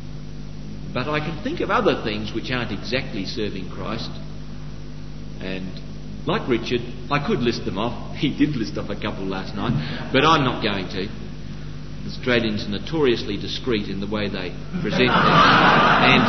But I can think of other things which aren't exactly serving Christ. And like Richard, I could list them off. He did list off a couple last night, but I'm not going to. Australians are notoriously discreet in the way they present them, and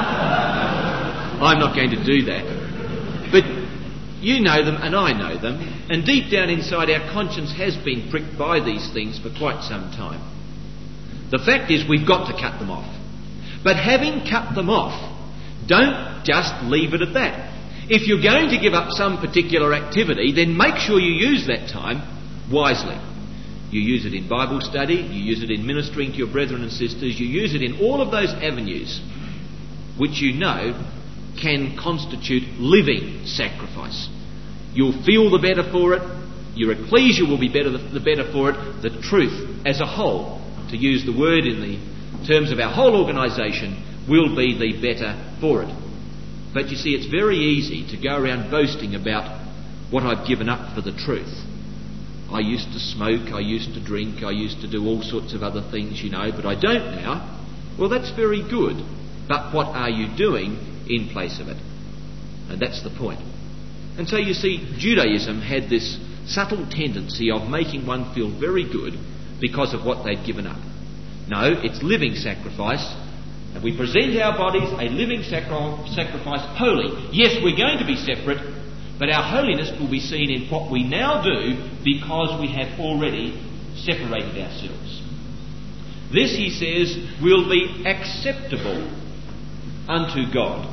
I'm not going to do that. But you know them and I know them, and deep down inside our conscience has been pricked by these things for quite some time. The fact is, we've got to cut them off. But having cut them off, don't just leave it at that. If you're going to give up some particular activity, then make sure you use that time wisely. You use it in Bible study, you use it in ministering to your brethren and sisters, you use it in all of those avenues which you know can constitute living sacrifice. You'll feel the better for it, your ecclesia will be the better for it, the truth as a whole, to use the word in the terms of our whole organisation, will be the better for it. But you see, it's very easy to go around boasting about what I've given up for the truth. I used to smoke, I used to drink, I used to do all sorts of other things, you know, but I don't now. Well, that's very good. But what are you doing in place of it? And that's the point. And so you see, Judaism had this subtle tendency of making one feel very good because of what they'd given up. No, it's living sacrifice. And we present our bodies a living sacrifice, holy. Yes, we're going to be separate, but our holiness will be seen in what we now do because we have already separated ourselves. This, he says, will be acceptable unto God.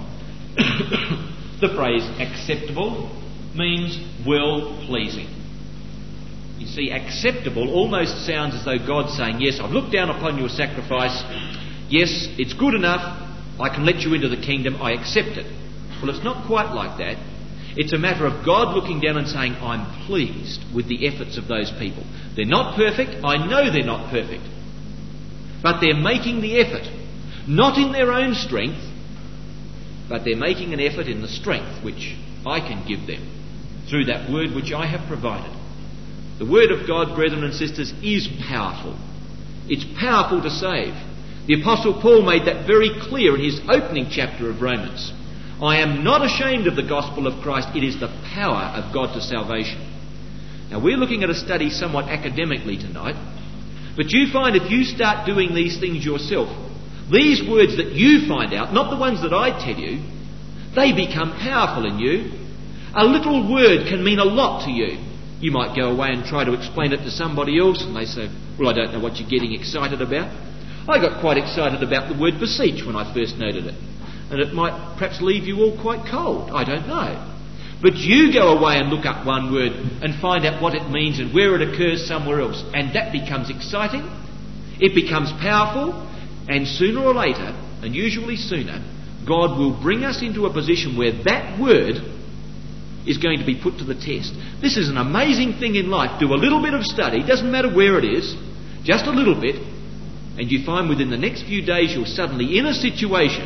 The phrase acceptable means well-pleasing. You see, acceptable almost sounds as though God's saying, yes, I've looked down upon your sacrifice. Yes, it's good enough. I can let you into the kingdom. I accept it. Well, it's not quite like that. It's a matter of God looking down and saying, I'm pleased with the efforts of those people. They're not perfect. I know they're not perfect. But they're making the effort. Not in their own strength, but they're making an effort in the strength which I can give them through that word which I have provided. The word of God, brethren and sisters, is powerful. It's powerful to save. The Apostle Paul made that very clear in his opening chapter of Romans. I am not ashamed of the gospel of Christ. It is the power of God to salvation. Now, we're looking at a study somewhat academically tonight, but you find if you start doing these things yourself, these words that you find out, not the ones that I tell you, they become powerful in you. A little word can mean a lot to you. You might go away and try to explain it to somebody else, and they say, well, I don't know what you're getting excited about. I got quite excited about the word beseech when I first noted it. And it might perhaps leave you all quite cold. I don't know. But you go away and look up one word and find out what it means and where it occurs somewhere else. And that becomes exciting. It becomes powerful. And sooner or later, and usually sooner, God will bring us into a position where that word is going to be put to the test. This is an amazing thing in life. Do a little bit of study. Doesn't matter where it is. Just a little bit. And you find within the next few days you're suddenly in a situation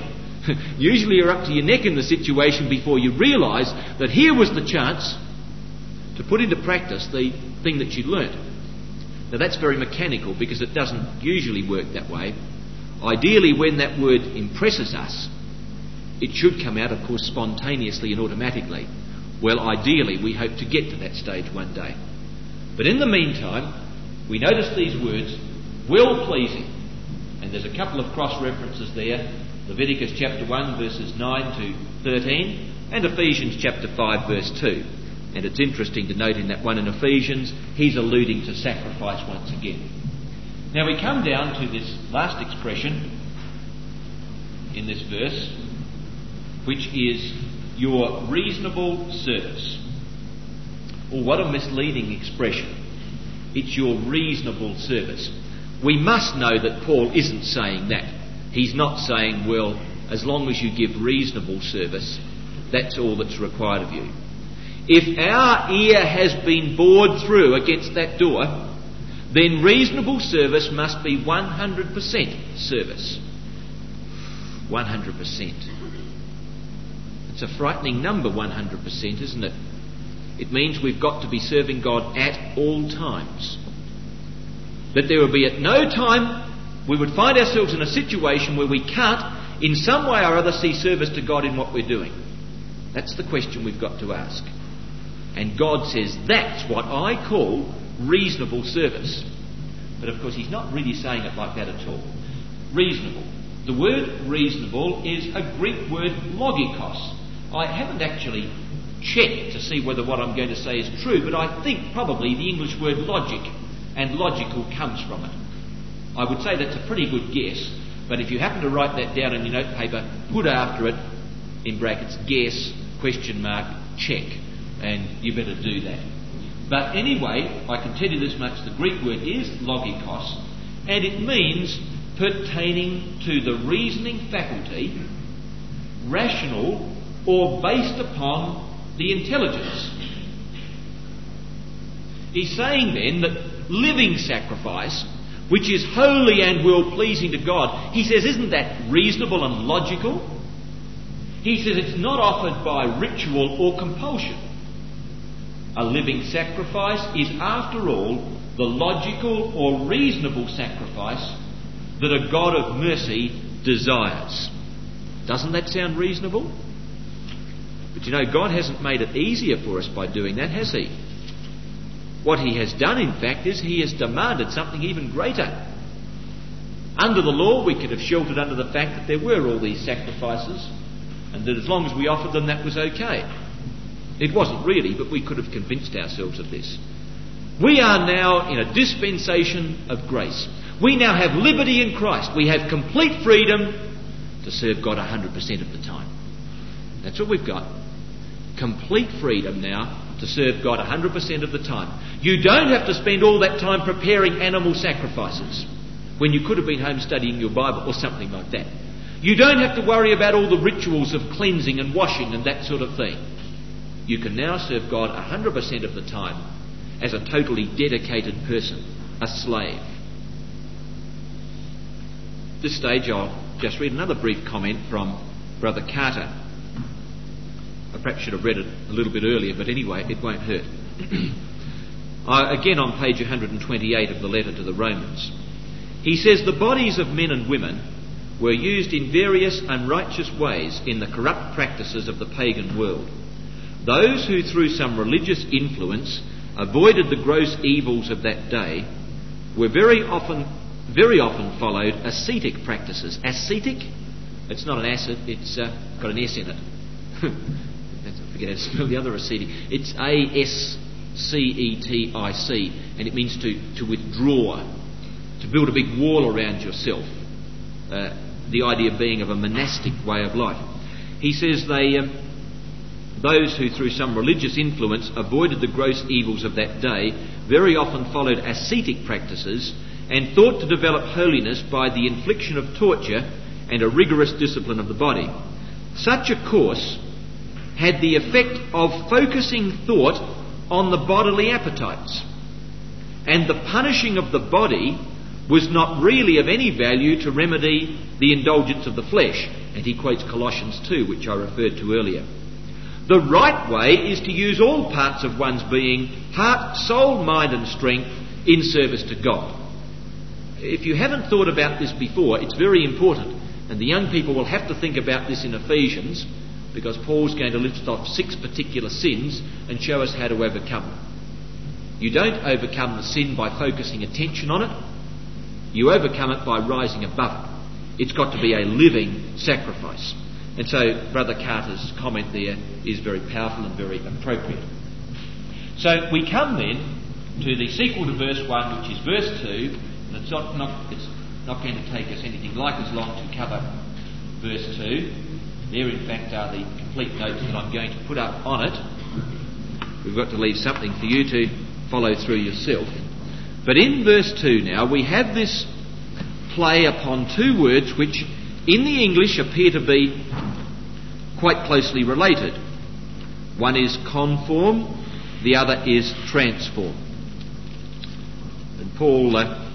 Usually you're up to your neck in the situation before you realise that here was the chance to put into practice the thing that you'd learnt. Now that's very mechanical because it doesn't usually work that way. Ideally, when that word impresses us, it should come out, of course, spontaneously and automatically. Well, ideally, we hope to get to that stage one day. But in the meantime, we notice these words, well-pleasing. And there's a couple of cross-references there. Leviticus chapter 1, verses 9 to 13, and Ephesians chapter 5, verse 2. And it's interesting to note in that one in Ephesians, he's alluding to sacrifice once again. Now we come down to this last expression in this verse, which is your reasonable service. Well, what a misleading expression. It's your reasonable service. We must know that Paul isn't saying that. He's not saying, well, as long as you give reasonable service, that's all that's required of you. If our ear has been bored through against that door, then reasonable service must be 100% service. 100%. It's a frightening number, 100%, isn't it? It means we've got to be serving God at all times. That there will be at no time we would find ourselves in a situation where we can't, in some way or other, see service to God in what we're doing. That's the question we've got to ask. And God says that's what I call reasonable service. But of course he's not really saying it like that at all. Reasonable. The word reasonable is a Greek word logikos. I haven't actually checked to see whether what I'm going to say is true, but I think probably the English word logic and logical comes from it. I would say that's a pretty good guess, but if you happen to write that down on your notepaper, put after it, in brackets, guess, question mark, check, and you better do that. But anyway, I can tell you this much, the Greek word is logikos, and it means pertaining to the reasoning faculty, rational or based upon the intelligence. He's saying then that living sacrifice, which is holy and well-pleasing to God, he says, isn't that reasonable and logical? He says it's not offered by ritual or compulsion. A living sacrifice is, after all, the logical or reasonable sacrifice that a God of mercy desires. Doesn't that sound reasonable? But you know, God hasn't made it easier for us by doing that, has he? What he has done, in fact, is he has demanded something even greater. Under the law, we could have sheltered under the fact that there were all these sacrifices, and that as long as we offered them, that was okay. It wasn't really, but we could have convinced ourselves of this. We are now in a dispensation of grace. We now have liberty in Christ. We have complete freedom to serve God 100% of the time. That's what we've got. Complete freedom now to serve God 100% of the time. You don't have to spend all that time preparing animal sacrifices when you could have been home studying your Bible or something like that. You don't have to worry about all the rituals of cleansing and washing and that sort of thing. You can now serve God 100% of the time as a totally dedicated person, a slave. At this stage I'll just read another brief comment from Brother Carter. I perhaps should have read it a little bit earlier, but anyway, it won't hurt. Again on page 128 of the letter to the Romans. He says, the bodies of men and women were used in various unrighteous ways in the corrupt practices of the pagan world. Those who through some religious influence avoided the gross evils of that day were very often followed ascetic practices. Ascetic? It's not an acid, it's got an S in it. I forget how to spell the other ascetic. It's A-S-C-E-T-I-C, and it means to withdraw, to build a big wall around yourself. The idea being of a monastic way of life. He says those who through some religious influence avoided the gross evils of that day very often followed ascetic practices and thought to develop holiness by the infliction of torture and a rigorous discipline of the body. Such a course had the effect of focusing thought on the bodily appetites, and the punishing of the body was not really of any value to remedy the indulgence of the flesh. And he quotes Colossians 2, which I referred to earlier. The right way is to use all parts of one's being, heart, soul, mind and strength, in service to God. If you haven't thought about this before, it's very important. And the young people will have to think about this in Ephesians, because Paul's going to list off 6 particular sins and show us how to overcome them. You don't overcome the sin by focusing attention on it. You overcome it by rising above it. It's got to be a living sacrifice. And so Brother Carter's comment there is very powerful and very appropriate. So we come then to the sequel to verse 1, which is verse 2. And it's not going to take us anything like as long to cover verse 2. There, in fact, are the complete notes that I'm going to put up on it. We've got to leave something for you to follow through yourself. But in verse 2 now, we have this play upon 2 words which in the English appear to be quite closely related. One is conform, the other is transform. And Paul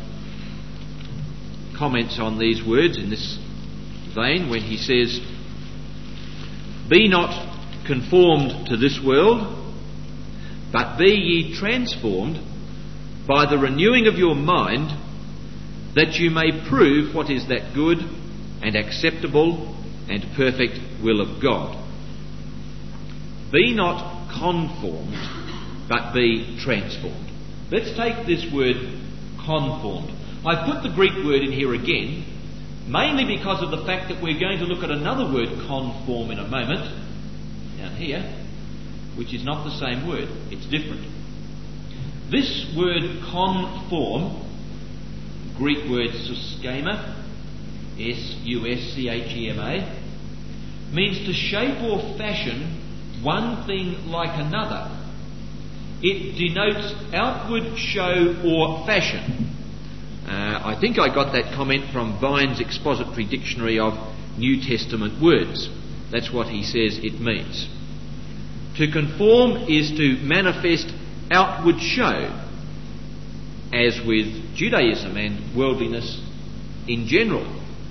comments on these words in this vein when he says, "Be not conformed to this world, but be ye transformed by the renewing of your mind, that you may prove what is that good and acceptable and perfect will of God." Be not conformed, but be transformed. Let's take this word conformed. I've put the Greek word in here again, mainly because of the fact that we're going to look at another word, conform, in a moment, down here, which is not the same word. It's different. This word conform, Greek word suschema, S-U-S-C-H-E-M-A, means to shape or fashion one thing like another. It denotes outward show or fashion. I think I got that comment from Vine's Expository Dictionary of New Testament Words. That's what he says it means. To conform is to manifest outward show, as with Judaism and worldliness in general.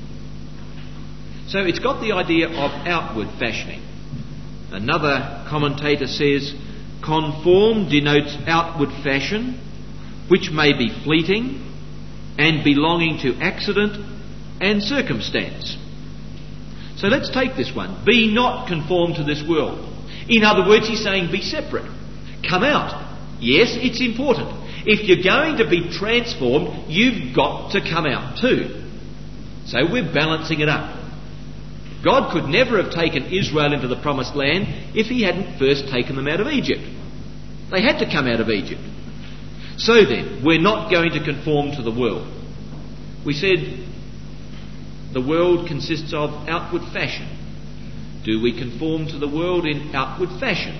So it's got the idea of outward fashioning. Another commentator says, conform denotes outward fashion, which may be fleeting and belonging to accident and circumstance. So let's take this one. Be not conformed to this world. In other words, he's saying be separate. Come out. Yes, it's important. If you're going to be transformed, you've got to come out too. So we're balancing it up. God could never have taken Israel into the promised land if he hadn't first taken them out of Egypt. They had to come out of Egypt. So then, we're not going to conform to the world. We said the world consists of outward fashion. Do we conform to the world in outward fashion?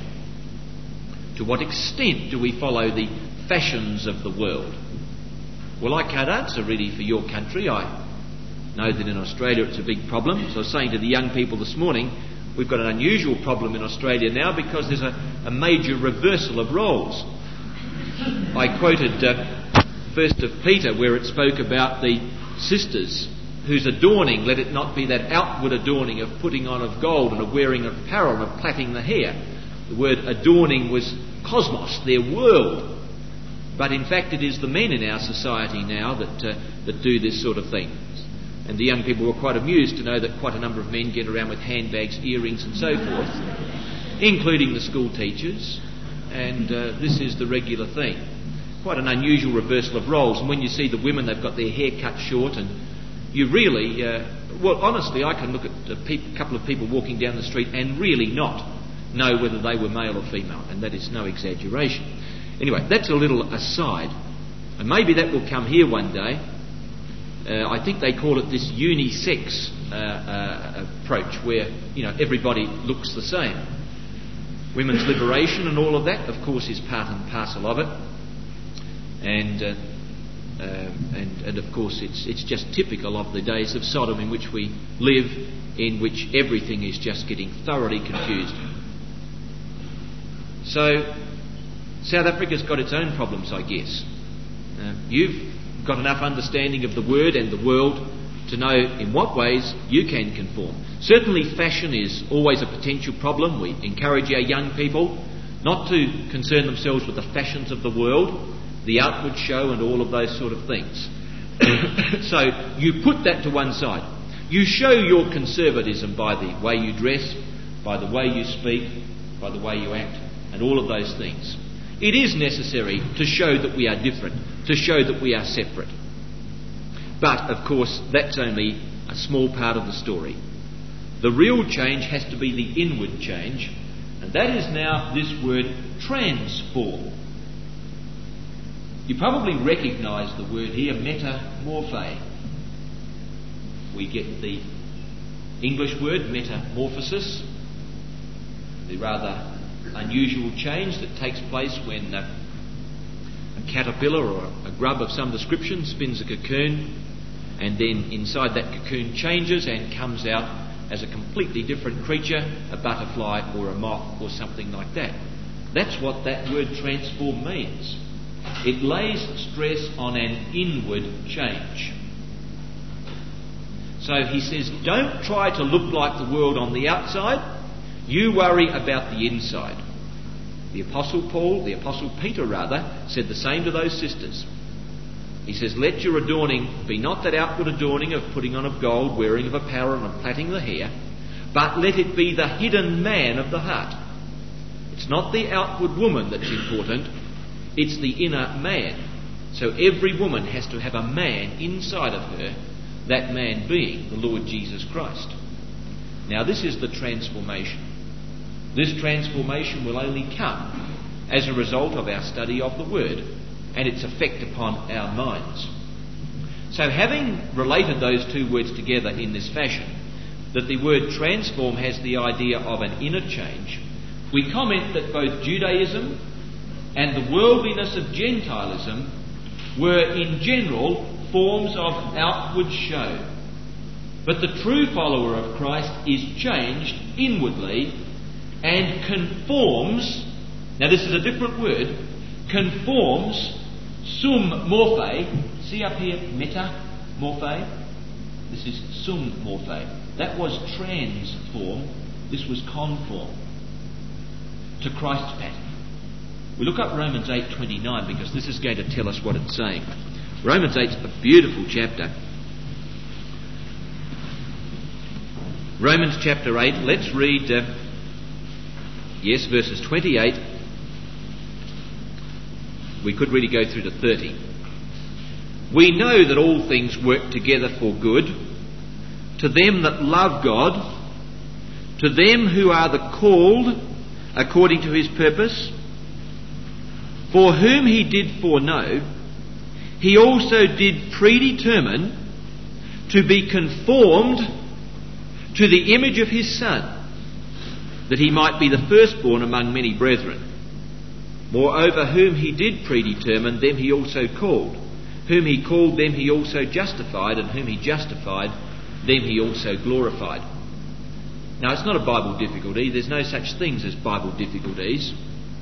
To what extent do we follow the fashions of the world? Well, I can't answer really for your country. I know that in Australia it's a big problem. So I was saying to the young people this morning, we've got an unusual problem in Australia now because there's a major reversal of roles. I quoted 1 of Peter, where it spoke about the sisters whose adorning, let it not be that outward adorning of putting on of gold and of wearing of apparel and of plaiting the hair. The word adorning was cosmos, their world. But in fact it is the men in our society now that do this sort of thing. And the young people were quite amused to know that quite a number of men get around with handbags, earrings and so forth, including the school teachers. And this is the regular thing. Quite an unusual reversal of roles. And when you see the women, they've got their hair cut short, and you really, well, honestly, I can look at a couple of people walking down the street and really not know whether they were male or female, and that is no exaggeration. Anyway, that's a little aside. And maybe that will come here one day. I think they call it this unisex approach, where, everybody looks the same. Women's liberation and all of that, of course, is part and parcel of it. And of course, it's just typical of the days of Sodom in which we live, in which everything is just getting thoroughly confused. So, South Africa's got its own problems, I guess. You've got enough understanding of the Word and the world to know in what ways you can conform. Certainly fashion is always a potential problem. We encourage our young people not to concern themselves with the fashions of the world, the outward show and all of those sort of things. So you put that to one side. You show your conservatism by the way you dress, by the way you speak, by the way you act, and all of those things. It is necessary to show that we are different, to show that we are separate. But, of course, that's only a small part of the story. The real change has to be the inward change, and that is now this word transform. You probably recognise the word here, metamorphe. We get the English word metamorphosis, the rather unusual change that takes place when a caterpillar or a grub of some description spins a cocoon, and then inside that cocoon changes and comes out as a completely different creature, a butterfly or a moth or something like that. That's what that word transform means. It lays stress on an inward change. So he says, don't try to look like the world on the outside, you worry about the inside. The Apostle Peter said the same to those sisters. He says, let your adorning be not that outward adorning of putting on of gold, wearing of apparel and of plaiting the hair, but let it be the hidden man of the heart. It's not the outward woman that's important, it's the inner man. So every woman has to have a man inside of her, that man being the Lord Jesus Christ. Now this is the transformation. This transformation will only come as a result of our study of the Word and its effect upon our minds. So having related those two words together in this fashion, that the word transform has the idea of an inner change, we comment that both Judaism and the worldliness of Gentilism were in general forms of outward show. But the true follower of Christ is changed inwardly and conforms, now this is a different word, conforms, sum morphe, see up here, metamorphe, this is sum morphe. That was transform, this was conform to Christ's pattern. We look up Romans 8:29 because this is going to tell us what it's saying. Romans 8's a beautiful chapter. Romans chapter 8, let's read, verses 28. We could really go through to 30. We know that all things work together for good, to them that love God, to them who are the called according to his purpose. For whom he did foreknow, he also did predetermine to be conformed to the image of his Son, that he might be the firstborn among many brethren. Moreover, whom he did predetermine, them he also called. Whom he called, them he also justified, and whom he justified, them he also glorified. Now, it's not a Bible difficulty. There's no such things as Bible difficulties.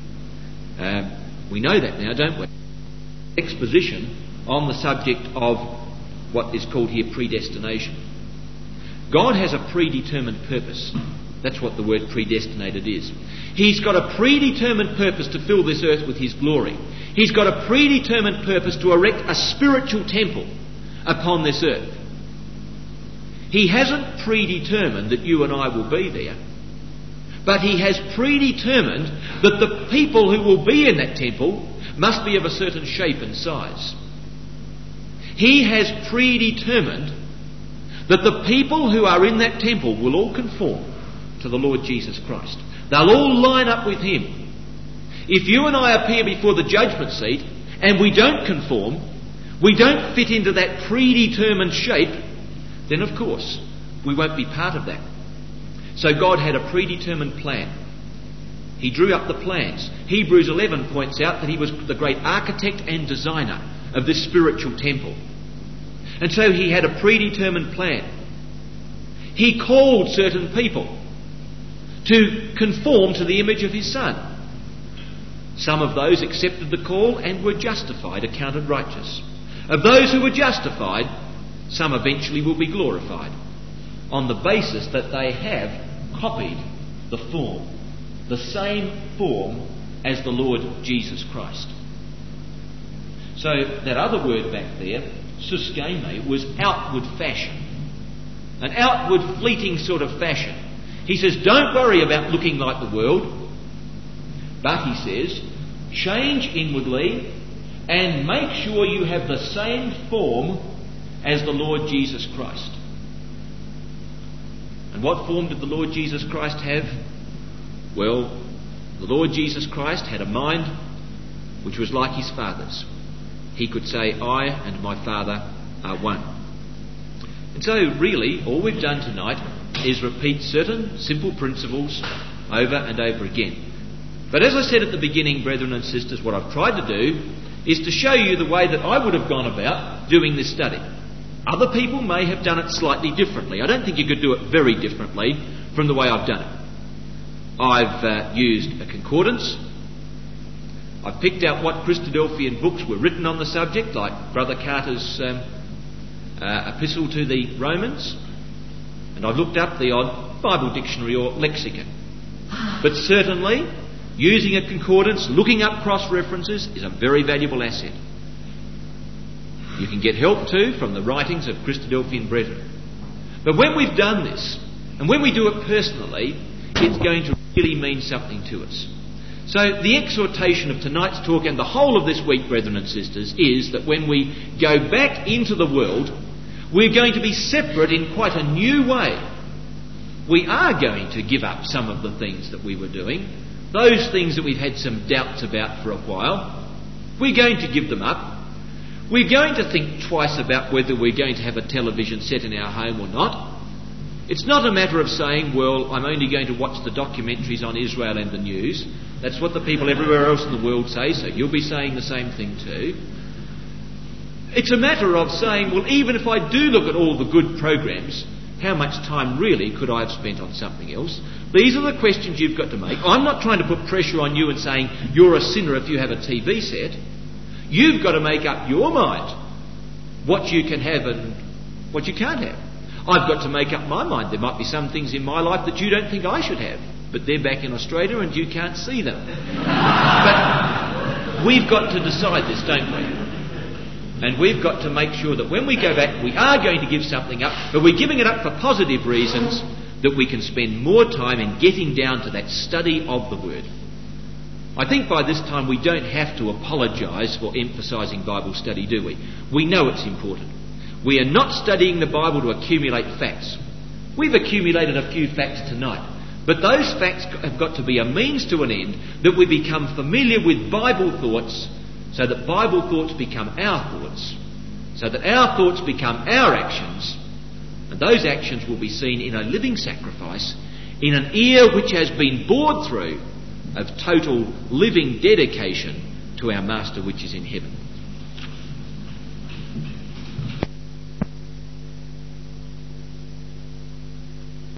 We know that now, don't we? Exposition on the subject of what is called here predestination. God has a predetermined purpose. That's what the word predestinated is. He's got a predetermined purpose to fill this earth with his glory. He's got a predetermined purpose to erect a spiritual temple upon this earth. He hasn't predetermined that you and I will be there, but he has predetermined that the people who will be in that temple must be of a certain shape and size. He has predetermined that the people who are in that temple will all conform to the Lord Jesus Christ. They'll all line up with him. If you and I appear before the judgment seat and we don't conform, we don't fit into that predetermined shape, then of course we won't be part of that. So God had a predetermined plan. He drew up the plans. Hebrews 11 points out that he was the great architect and designer of this spiritual temple. And so he had a predetermined plan. He called certain people to conform to the image of his Son. Some of those accepted the call and were justified, accounted righteous. Of those who were justified, some eventually will be glorified on the basis that they have copied the form, the same form as the Lord Jesus Christ. So that other word back there, suskeme, was outward fashion. An outward fleeting sort of fashion. He says, don't worry about looking like the world, but he says, change inwardly and make sure you have the same form as the Lord Jesus Christ. And what form did the Lord Jesus Christ have? Well, the Lord Jesus Christ had a mind which was like his Father's. He could say, I and my Father are one. And so really, all we've done tonight is repeat certain simple principles over and over again. But as I said at the beginning, brethren and sisters, what I've tried to do is to show you the way that I would have gone about doing this study. Other people may have done it slightly differently. I don't think you could do it very differently from the way I've done it. I've used a concordance. I've picked out what Christadelphian books were written on the subject, like Brother Carter's epistle to the Romans. And I've looked up the odd Bible dictionary or lexicon. But certainly, using a concordance, looking up cross-references is a very valuable asset. You can get help too from the writings of Christadelphian brethren. But when we've done this, and when we do it personally, it's going to really mean something to us. So the exhortation of tonight's talk and the whole of this week, brethren and sisters, is that when we go back into the world, we're going to be separate in quite a new way. We are going to give up some of the things that we were doing, those things that we've had some doubts about for a while. We're going to give them up. We're going to think twice about whether we're going to have a television set in our home or not. It's not a matter of saying, well, I'm only going to watch the documentaries on Israel and the news. That's what the people everywhere else in the world say, so you'll be saying the same thing too. It's a matter of saying, well, even if I do look at all the good programs, how much time really could I have spent on something else? These are the questions you've got to make. I'm not trying to put pressure on you and saying you're a sinner if you have a TV set. You've got to make up your mind what you can have and what you can't have. I've got to make up my mind. There might be some things in my life that you don't think I should have, but they're back in Australia and you can't see them. But we've got to decide this, don't we? And we've got to make sure that when we go back, we are going to give something up, but we're giving it up for positive reasons, that we can spend more time in getting down to that study of the Word. I think by this time we don't have to apologise for emphasising Bible study, do we? We know it's important. We are not studying the Bible to accumulate facts. We've accumulated a few facts tonight, but those facts have got to be a means to an end, that we become familiar with Bible thoughts, so that Bible thoughts become our thoughts, so that our thoughts become our actions, and those actions will be seen in a living sacrifice, in an ear which has been bored through of total living dedication to our Master which is in heaven.